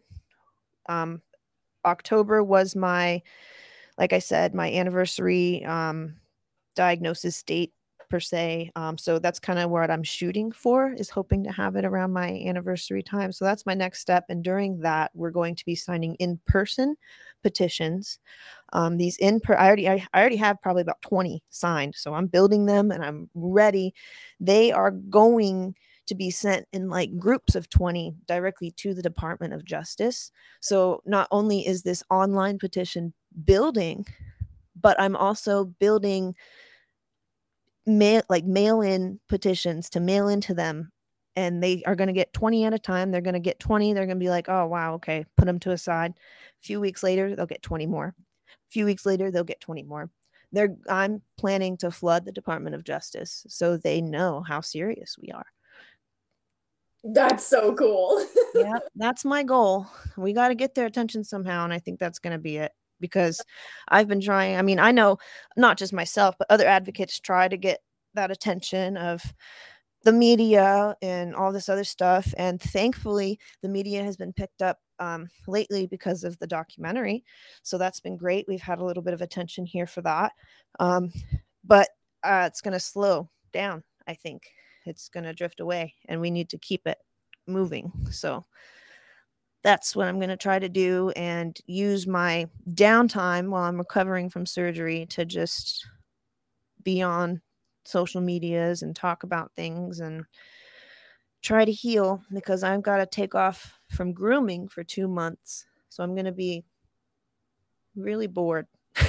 October was like I said, my anniversary diagnosis date per se. So that's kind of what I'm shooting for, is hoping to have it around my anniversary time. So that's my next step. And during that, we're going to be signing in-person petitions. I already have probably about 20 signed. So I'm building them and I'm ready. They are going to be sent in like groups of 20 directly to the Department of Justice. So not only is this online petition building, but I'm also building mail-in petitions to mail into them, and they are going to get 20 at a time. They're going to get 20. They're going to be like, oh, wow, okay, put them to a side. A few weeks later, they'll get 20 more. A few weeks later, they'll get 20 more. I'm planning to flood the Department of Justice so they know how serious we are. That's so cool. Yeah, that's my goal. We got to get their attention somehow, and I think that's going to be it, because I've been trying. I know not just myself, but other advocates try to get that attention of the media and all this other stuff. And thankfully, the media has been picked up lately because of the documentary. So that's been great. We've had a little bit of attention here for that. But it's going to slow down, I think. It's going to drift away, and we need to keep it moving. So that's what I'm going to try to do, and use my downtime while I'm recovering from surgery to just be on social medias and talk about things and try to heal, because I've got to take off from grooming for 2 months. So I'm going to be really bored.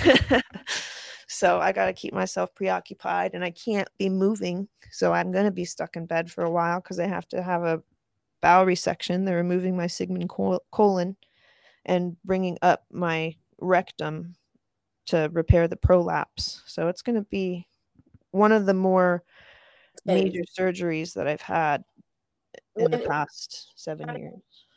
So I got to keep myself preoccupied, and I can't be moving. So I'm going to be stuck in bed for a while because I have to have a bowel resection. They're removing my sigmoid colon and bringing up my rectum to repair the prolapse. So it's going to be one of the more major surgeries that I've had in the past 7 years.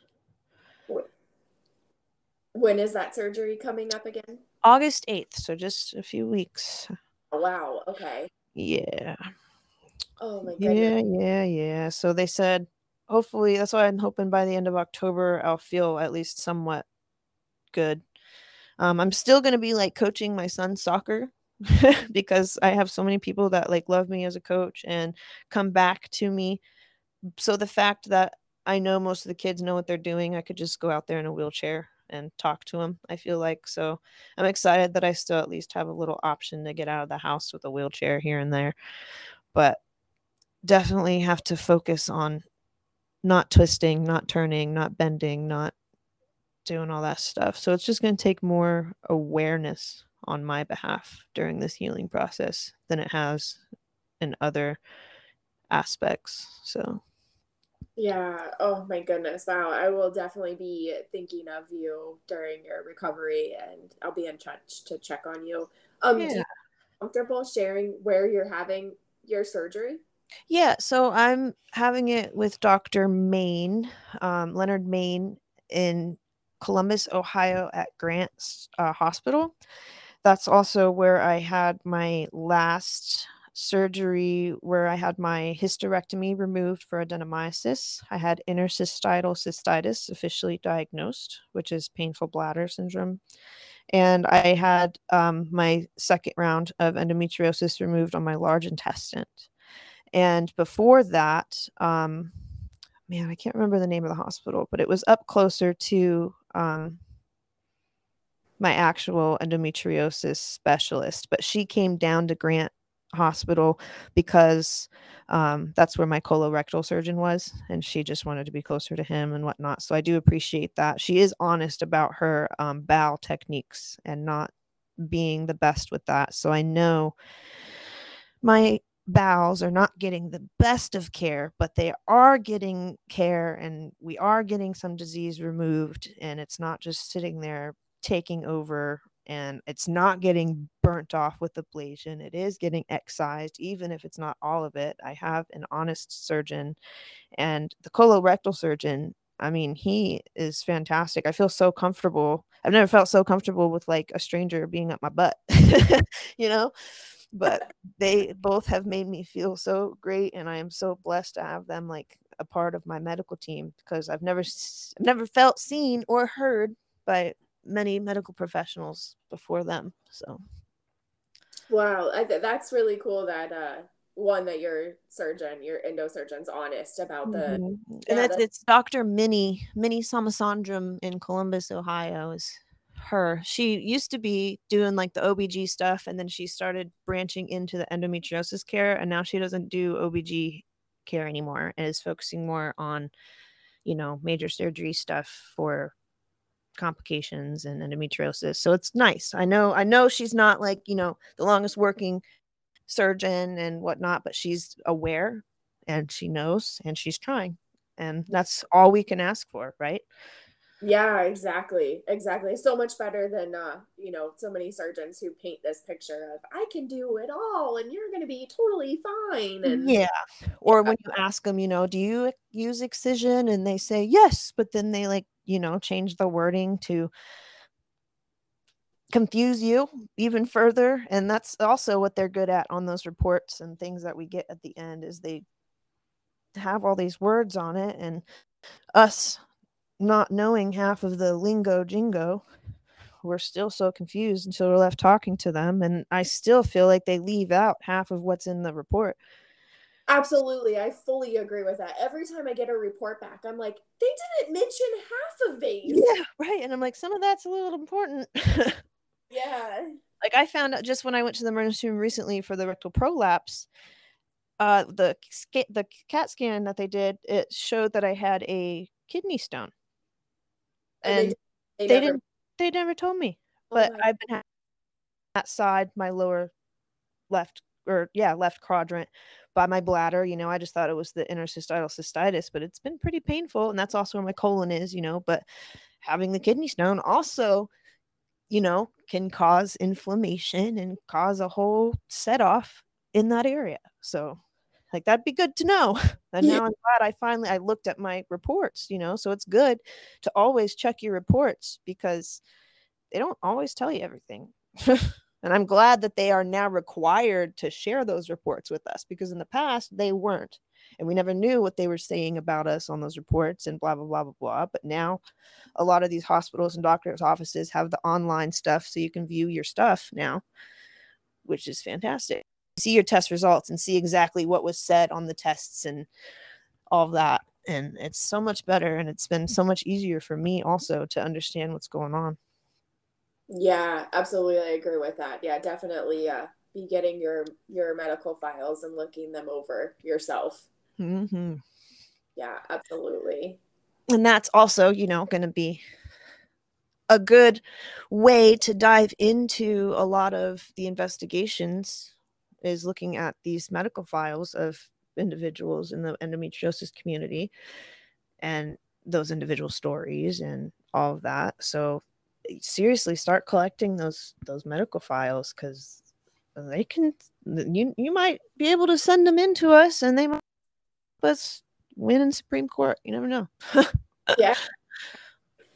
When is that surgery coming up again? August 8th, so just a few weeks. Oh, wow. Okay. Yeah. Oh my goodness. Yeah. So they said, hopefully, that's why I'm hoping by the end of October, I'll feel at least somewhat good. I'm still going to be like coaching my son's soccer because I have so many people that like love me as a coach and come back to me. So the fact that I know most of the kids know what they're doing, I could just go out there in a wheelchair and talk to them, I feel like. So I'm excited that I still at least have a little option to get out of the house with a wheelchair here and there. But definitely have to focus on not twisting, not turning, not bending, not doing all that stuff. So it's just going to take more awareness on my behalf during this healing process than it has in other aspects. So yeah. Oh my goodness. Wow. I will definitely be thinking of you during your recovery, and I'll be in touch to check on you. Do you feel comfortable sharing where you're having your surgery? Yeah, so I'm having it with Dr. Main, Leonard Main, in Columbus, Ohio, at Grant's Hospital. that's also where I had my last surgery, where I had my hysterectomy removed for adenomyosis. I had interstitial cystitis officially diagnosed, which is painful bladder syndrome. And I had my second round of endometriosis removed on my large intestine. And before that, man, I can't remember the name of the hospital, but it was up closer to my actual endometriosis specialist. But she came down to Grant Hospital because that's where my colorectal surgeon was, and she just wanted to be closer to him and whatnot. So I do appreciate that. She is honest about her bowel techniques and not being the best with that. So I know my bowels are not getting the best of care, but they are getting care, and we are getting some disease removed, and it's not just sitting there taking over, and it's not getting burnt off with ablation. It is getting excised, even if it's not all of it. I have an honest surgeon, and the colorectal surgeon, I mean, he is fantastic. I feel so comfortable. I've never felt so comfortable with like a stranger being up my butt, you know? But they both have made me feel so great, and I am so blessed to have them like a part of my medical team, because I've never felt seen or heard by many medical professionals before them. So Wow, that's really cool that one that your surgeon, your endosurgeon's honest about the and yeah, that's it's Dr. Minnie Somasandram in Columbus, Ohio is her. She used to be doing like the OBG stuff, and then she started branching into the endometriosis care, and now she doesn't do OBG care anymore and is focusing more on, major surgery stuff for complications and endometriosis. So it's nice. I know she's not like, the longest working surgeon and whatnot, but she's aware and she knows and she's trying. And that's all we can ask for, right? yeah, exactly. Exactly. So much better than so many surgeons who paint this picture of I can do it all and you're gonna be totally fine. And Yeah. Or yeah, when you ask them, do you use excision? And they say yes, but then they like, change the wording to confuse you even further. And that's also what they're good at on those reports and things that we get at the end, is they have all these words on it, and us not knowing half of the lingo jingo, we're still so confused until we're left talking to them. And I still feel like they leave out half of what's in the report. absolutely. I fully agree with that. Every time I get a report back, I'm like, they didn't mention half of these. Yeah, right. And I'm like, some of that's a little important. Yeah. Like I found out just when I went to the emergency room recently for the rectal prolapse, the CAT scan that they did, it showed that I had a kidney stone, And and they they never didn't they never told me. oh But my I've been having that side, my lower left quadrant by my bladder. I just thought it was the interstitial cystitis, but it's been pretty painful, and that's also where my colon is. But having the kidney stone also, can cause inflammation and cause a whole set off in that area. So like that'd be good to know. And yeah. now I'm glad I looked at my reports, so it's good to always check your reports, because they don't always tell you everything. And I'm glad that they are now required to share those reports with us, because in the past they weren't. And we never knew what they were saying about us on those reports and blah, blah, blah, blah, blah. But now a lot of these hospitals and doctors' offices have the online stuff, so you can view your stuff now, which is fantastic. See your test results and see exactly what was said on the tests and all of that. And it's so much better, and it's been so much easier for me also to understand what's going on. Yeah, absolutely. I agree with that. Yeah, definitely be getting your medical files and looking them over yourself. Mm-hmm. Yeah, absolutely. And that's also, going to be a good way to dive into a lot of the investigations, is looking at these medical files of individuals in the endometriosis community and those individual stories and all of that. So seriously, start collecting those medical files, because they can, you might be able to send them in to us, and they might help us win in Supreme Court. You never know. Yeah.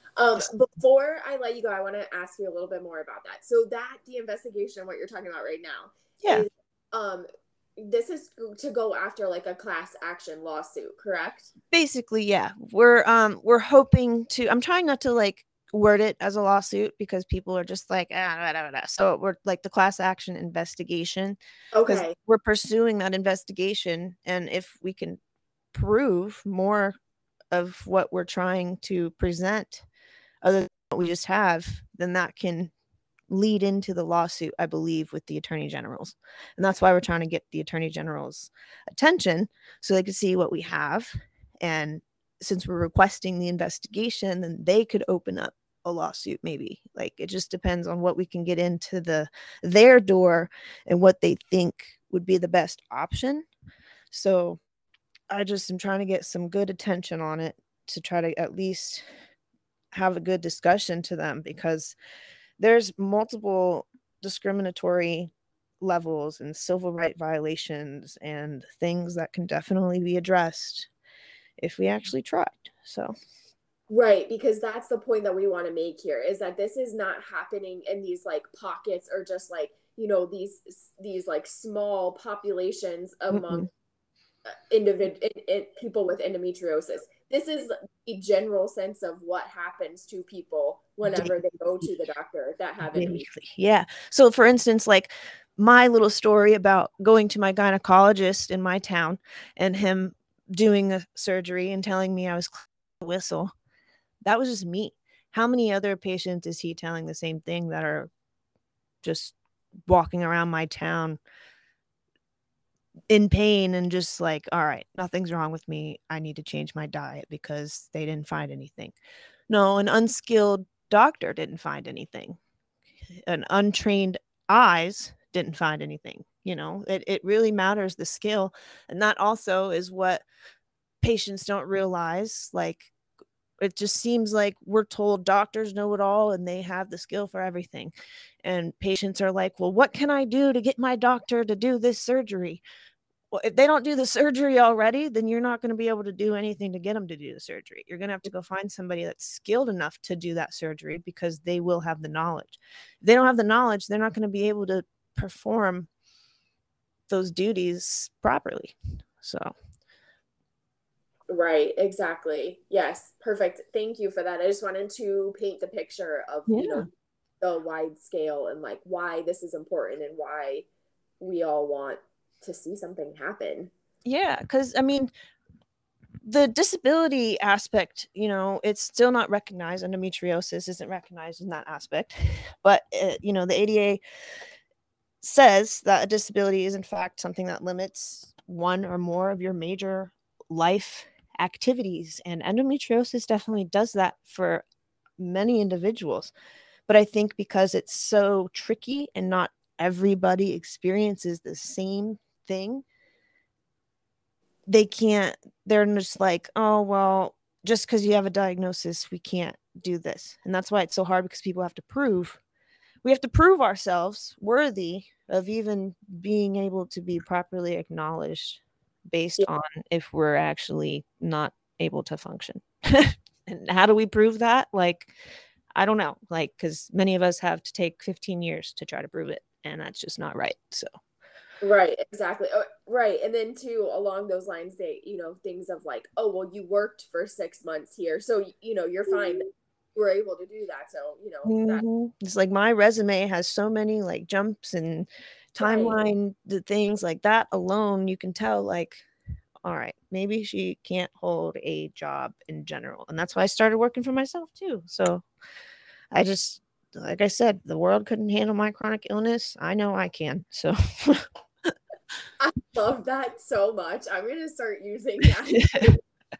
Before I let you go, I want to ask you a little bit more about that. So that the investigation, what you're talking about right now, Yeah. is this is to go after like a class action lawsuit, correct? Basically, yeah. We're hoping to, I'm trying not to like word it as a lawsuit because people are just like so we're like the class action investigation, because Okay. we're pursuing that investigation, and if we can prove more of what we're trying to present other than what we just have, then that can lead into the lawsuit, I believe, with the attorney generals. And that's why we're trying to get the attorney general's attention so they can see what we have. And since we're requesting the investigation, then they could open up a lawsuit, maybe. Like, it just depends on what we can get into their door and what they think would be the best option. So I just am trying to get some good attention on it to try to at least have a good discussion to them, because there's multiple discriminatory levels and civil right violations and things that can definitely be addressed if we actually tried. So Right, because that's the point that we want to make here, is that this is not happening in these like pockets, or just like, these like small populations among mm-mm. people with endometriosis. This is the general sense of what happens to people whenever they go to the doctor that have endometriosis. Yeah. So for instance, like my little story about going to my gynecologist in my town and him doing a surgery and telling me I was whistle. That was just me. How many other patients is he telling the same thing that are just walking around my town in pain and just like, all right, nothing's wrong with me. I need to change my diet because they didn't find anything. No, an unskilled doctor didn't find anything. An untrained eyes didn't find anything. It really matters, the skill. And that also is what patients don't realize. Like, it just seems like we're told doctors know it all and they have the skill for everything. And patients are like, well, what can I do to get my doctor to do this surgery? Well, if they don't do the surgery already, then you're not going to be able to do anything to get them to do the surgery. You're going to have to go find somebody that's skilled enough to do that surgery, because they will have the knowledge. If they don't have the knowledge, they're not going to be able to perform those duties properly. So Right, exactly. Yes, perfect. Thank you for that. I just wanted to paint the picture of, yeah. the wide scale and like why this is important and why we all want to see something happen. Yeah, because I mean, the disability aspect, it's still not recognized. Endometriosis isn't recognized in that aspect. But, the ADA says that a disability is, in fact, something that limits one or more of your major life activities. And endometriosis definitely does that for many individuals. But I think because it's so tricky and not everybody experiences the same thing, they're just like, oh, well, just because you have a diagnosis, we can't do this. And that's why it's so hard, because we have to prove ourselves worthy of even being able to be properly acknowledged based Yeah. on if we're actually not able to function. And how do we prove that? Like, I don't know, like, because many of us have to take 15 years to try to prove it, and that's just not right. So Right, exactly. Right. And then too, along those lines, things of like, oh, well, you worked for 6 months here. So, you're fine that you were able to do that. So, that, it's like my resume has so many like jumps and right. timeline, the things like that alone, you can tell, like, all right, maybe she can't hold a job in general. And that's why I started working for myself too. So I just, like I said, the world couldn't handle my chronic illness. I know I can. So I love that so much. I'm going to start using that.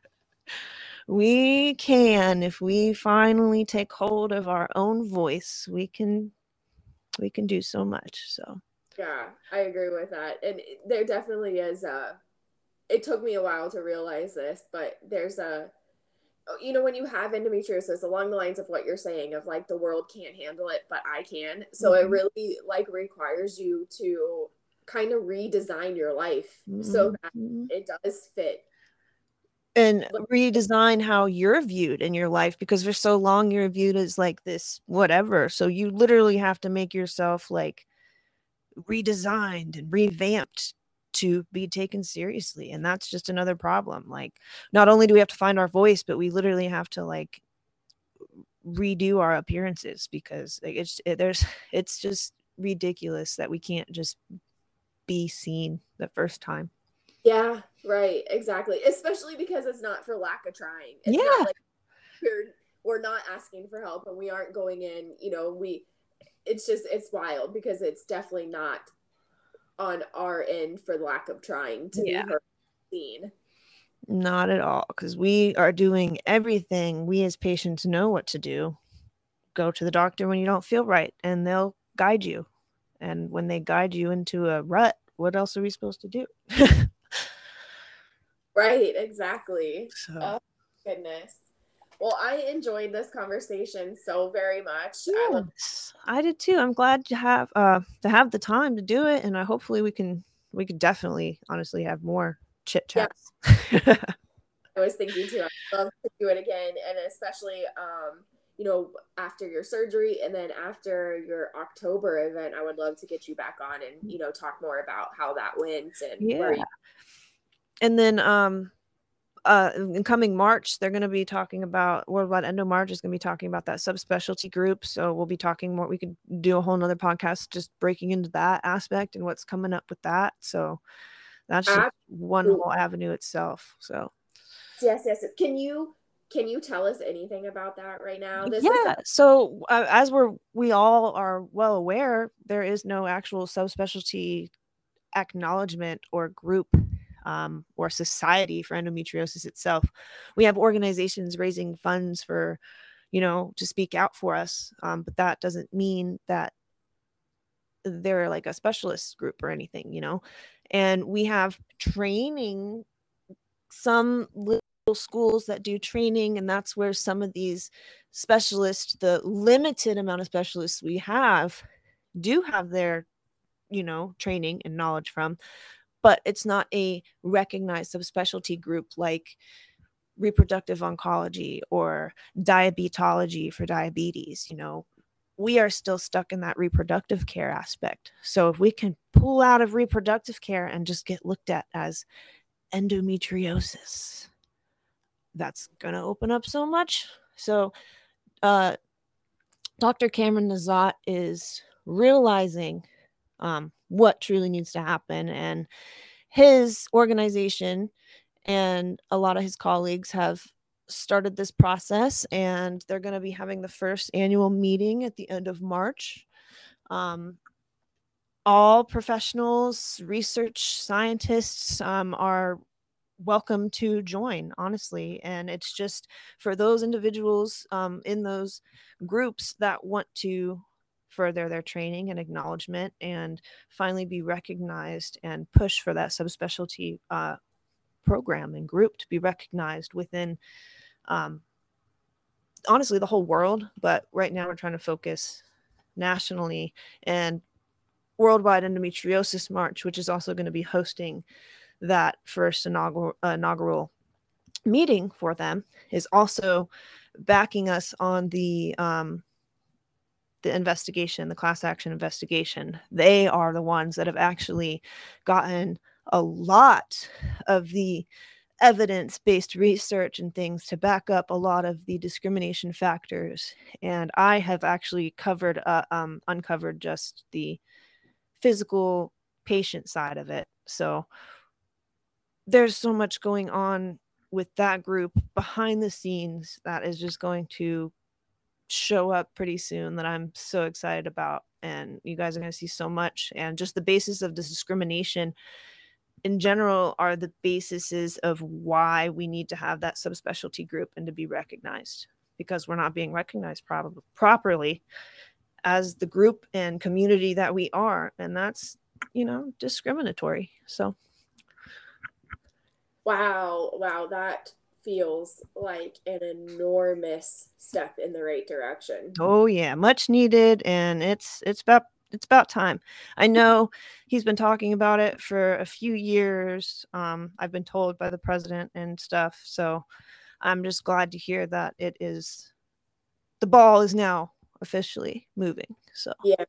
we can, if we finally take hold of our own voice, we can do so much. So Yeah, I agree with that. And there definitely is it took me a while to realize this, but there's when you have endometriosis, along the lines of what you're saying of like the world can't handle it, but I can. So it really like requires you to kind of redesign your life so that it does fit and redesign how you're viewed in your life, because for so long you're viewed as like this whatever. So you literally have to make yourself like redesigned and revamped to be taken seriously. And that's just another problem. Like, not only do we have to find our voice, but we literally have to like redo our appearances, because like, it's just ridiculous that we can't just be seen the first time. Yeah, right, exactly. Especially because it's not for lack of trying. It's Yeah. not like we're not asking for help and we aren't going in, it's wild because it's definitely not on our end for lack of trying to be heard, seen. Not at all, because we are doing everything we as patients know what to do. Go to the doctor when you don't feel right, and they'll guide you. And when they guide you into a rut, what else are we supposed to do? Right, exactly. So. Oh, goodness. Well, I enjoyed this conversation so very much. Yes, I did too. I'm glad to have the time to do it, and hopefully we could definitely honestly have more chit chats. Yeah. I was thinking too, I'd love to do it again, and especially after your surgery and then after your October event, I would love to get you back on and talk more about how that went and where you. And then in coming March, they're going to be talking about Worldwide Endo March is going to be talking about that subspecialty group. So we'll be talking more. We could do a whole nother podcast just breaking into that aspect and what's coming up with that. So that's just one whole avenue itself. So yes. Can you tell us anything about that right now? So as we all are well aware, there is no actual subspecialty acknowledgement or group or society for endometriosis itself. We have organizations raising funds for, to speak out for us, but that doesn't mean that they're like a specialist group or anything, And we have training, some little schools that do training, and that's where some of these specialists, the limited amount of specialists we have, do have their training and knowledge from, but it's not a recognized subspecialty group like reproductive oncology or diabetology for diabetes. We are still stuck in that reproductive care aspect. So if we can pull out of reproductive care and just get looked at as endometriosis, that's going to open up so much. So Dr. Cameron Nazat is realizing what truly needs to happen, and his organization and a lot of his colleagues have started this process, and they're going to be having the first annual meeting at the end of March. All professionals, research scientists are welcome to join, honestly. And it's just for those individuals in those groups that want to further their training and acknowledgement and finally be recognized and push for that subspecialty program and group to be recognized within honestly the whole world. But right now we're trying to focus nationally, and Worldwide Endometriosis March, which is also going to be hosting that first inaugural meeting for them, is also backing us on the investigation, the class action investigation. They are the ones that have actually gotten a lot of the evidence-based research and things to back up a lot of the discrimination factors. And I have actually uncovered just the physical patient side of it. So there's so much going on with that group behind the scenes that is just going to show up pretty soon that I'm so excited about. And you guys are going to see so much. And just the basis of this discrimination in general are the bases of why we need to have that subspecialty group and to be recognized, because we're not being recognized properly as the group and community that we are. And that's, discriminatory. So. Wow. That feels like an enormous step in the right direction. Oh yeah, much needed. And it's about it's about time. I know he's been talking about it for a few years. I've been told by the president and stuff. So I'm just glad to hear that the ball is now officially moving. So yeah.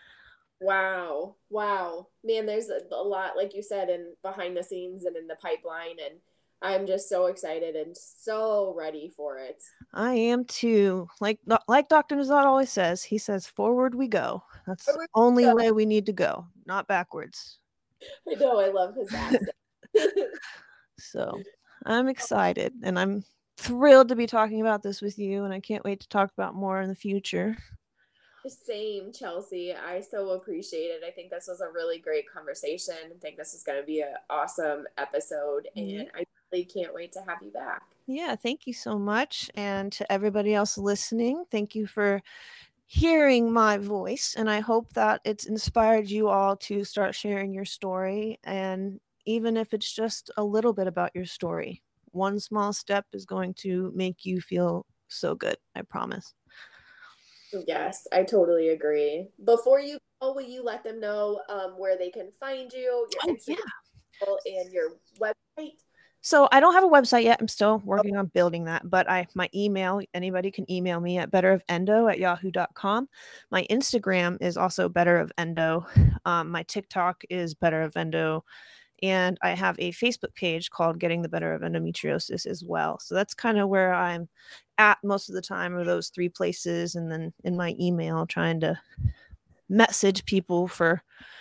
Wow. Man, there's a lot, like you said, in behind the scenes and in the pipeline, and I'm just so excited and so ready for it. I am too. Like Dr. Nazat always says, he says, forward we go. That's the only way we need to go, not backwards. I know, I love his accent. So I'm excited, and I'm thrilled to be talking about this with you, and I can't wait to talk about more in the future. Same, Chelsea. I so appreciate it. I think this was a really great conversation. I think this is going to be an awesome episode, and I really can't wait to have you back. Yeah, thank you so much. And to everybody else listening, thank you for hearing my voice, and I hope that it's inspired you all to start sharing your story, and even if it's just a little bit about your story, one small step is going to make you feel so good, I promise. Yes, I totally agree. Before you go, will you let them know where they can find you, your Instagram and your website? So I don't have a website yet. I'm still working on building that, but my email, anybody can email me at betterofendo@yahoo.com. My Instagram is also betterofendo. My TikTok is betterofendo. And I have a Facebook page called Getting the Better of Endometriosis as well. So that's kind of where I'm at most of the time, are those 3 places. And then in my email, trying to message people for,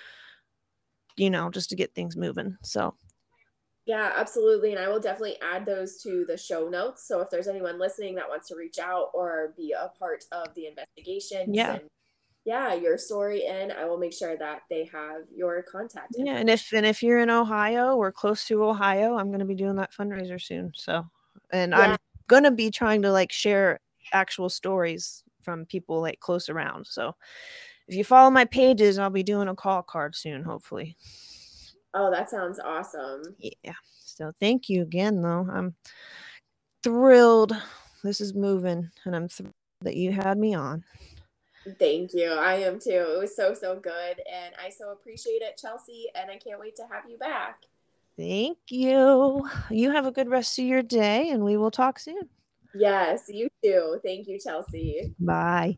just to get things moving. So. Yeah, absolutely. And I will definitely add those to the show notes. So if there's anyone listening that wants to reach out or be a part of the investigation, your story, and I will make sure that they have your contact. Yeah, and if you're in Ohio or close to Ohio, I'm going to be doing that fundraiser soon. So, and I'm going to be trying to share actual stories from people close around. So if you follow my pages, I'll be doing a call card soon, hopefully. Oh, that sounds awesome. Yeah. So thank you again, though. I'm thrilled this is moving, and I'm thrilled that you had me on. Thank you. I am too. It was so good, and I so appreciate it, Chelsea, and I can't wait to have you back. Thank you. You have a good rest of your day, and we will talk soon. Yes, you too. Thank you, Chelsea. Bye.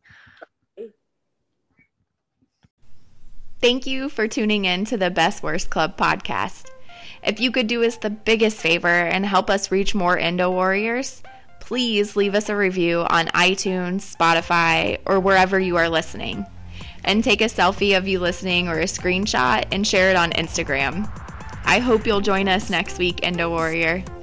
Thank you for tuning in to the Best Worst Club podcast. If you could do us the biggest favor and help us reach more endo warriors, please leave us a review on iTunes, Spotify, or wherever you are listening. And take a selfie of you listening or a screenshot and share it on Instagram. I hope you'll join us next week, Endo Warrior.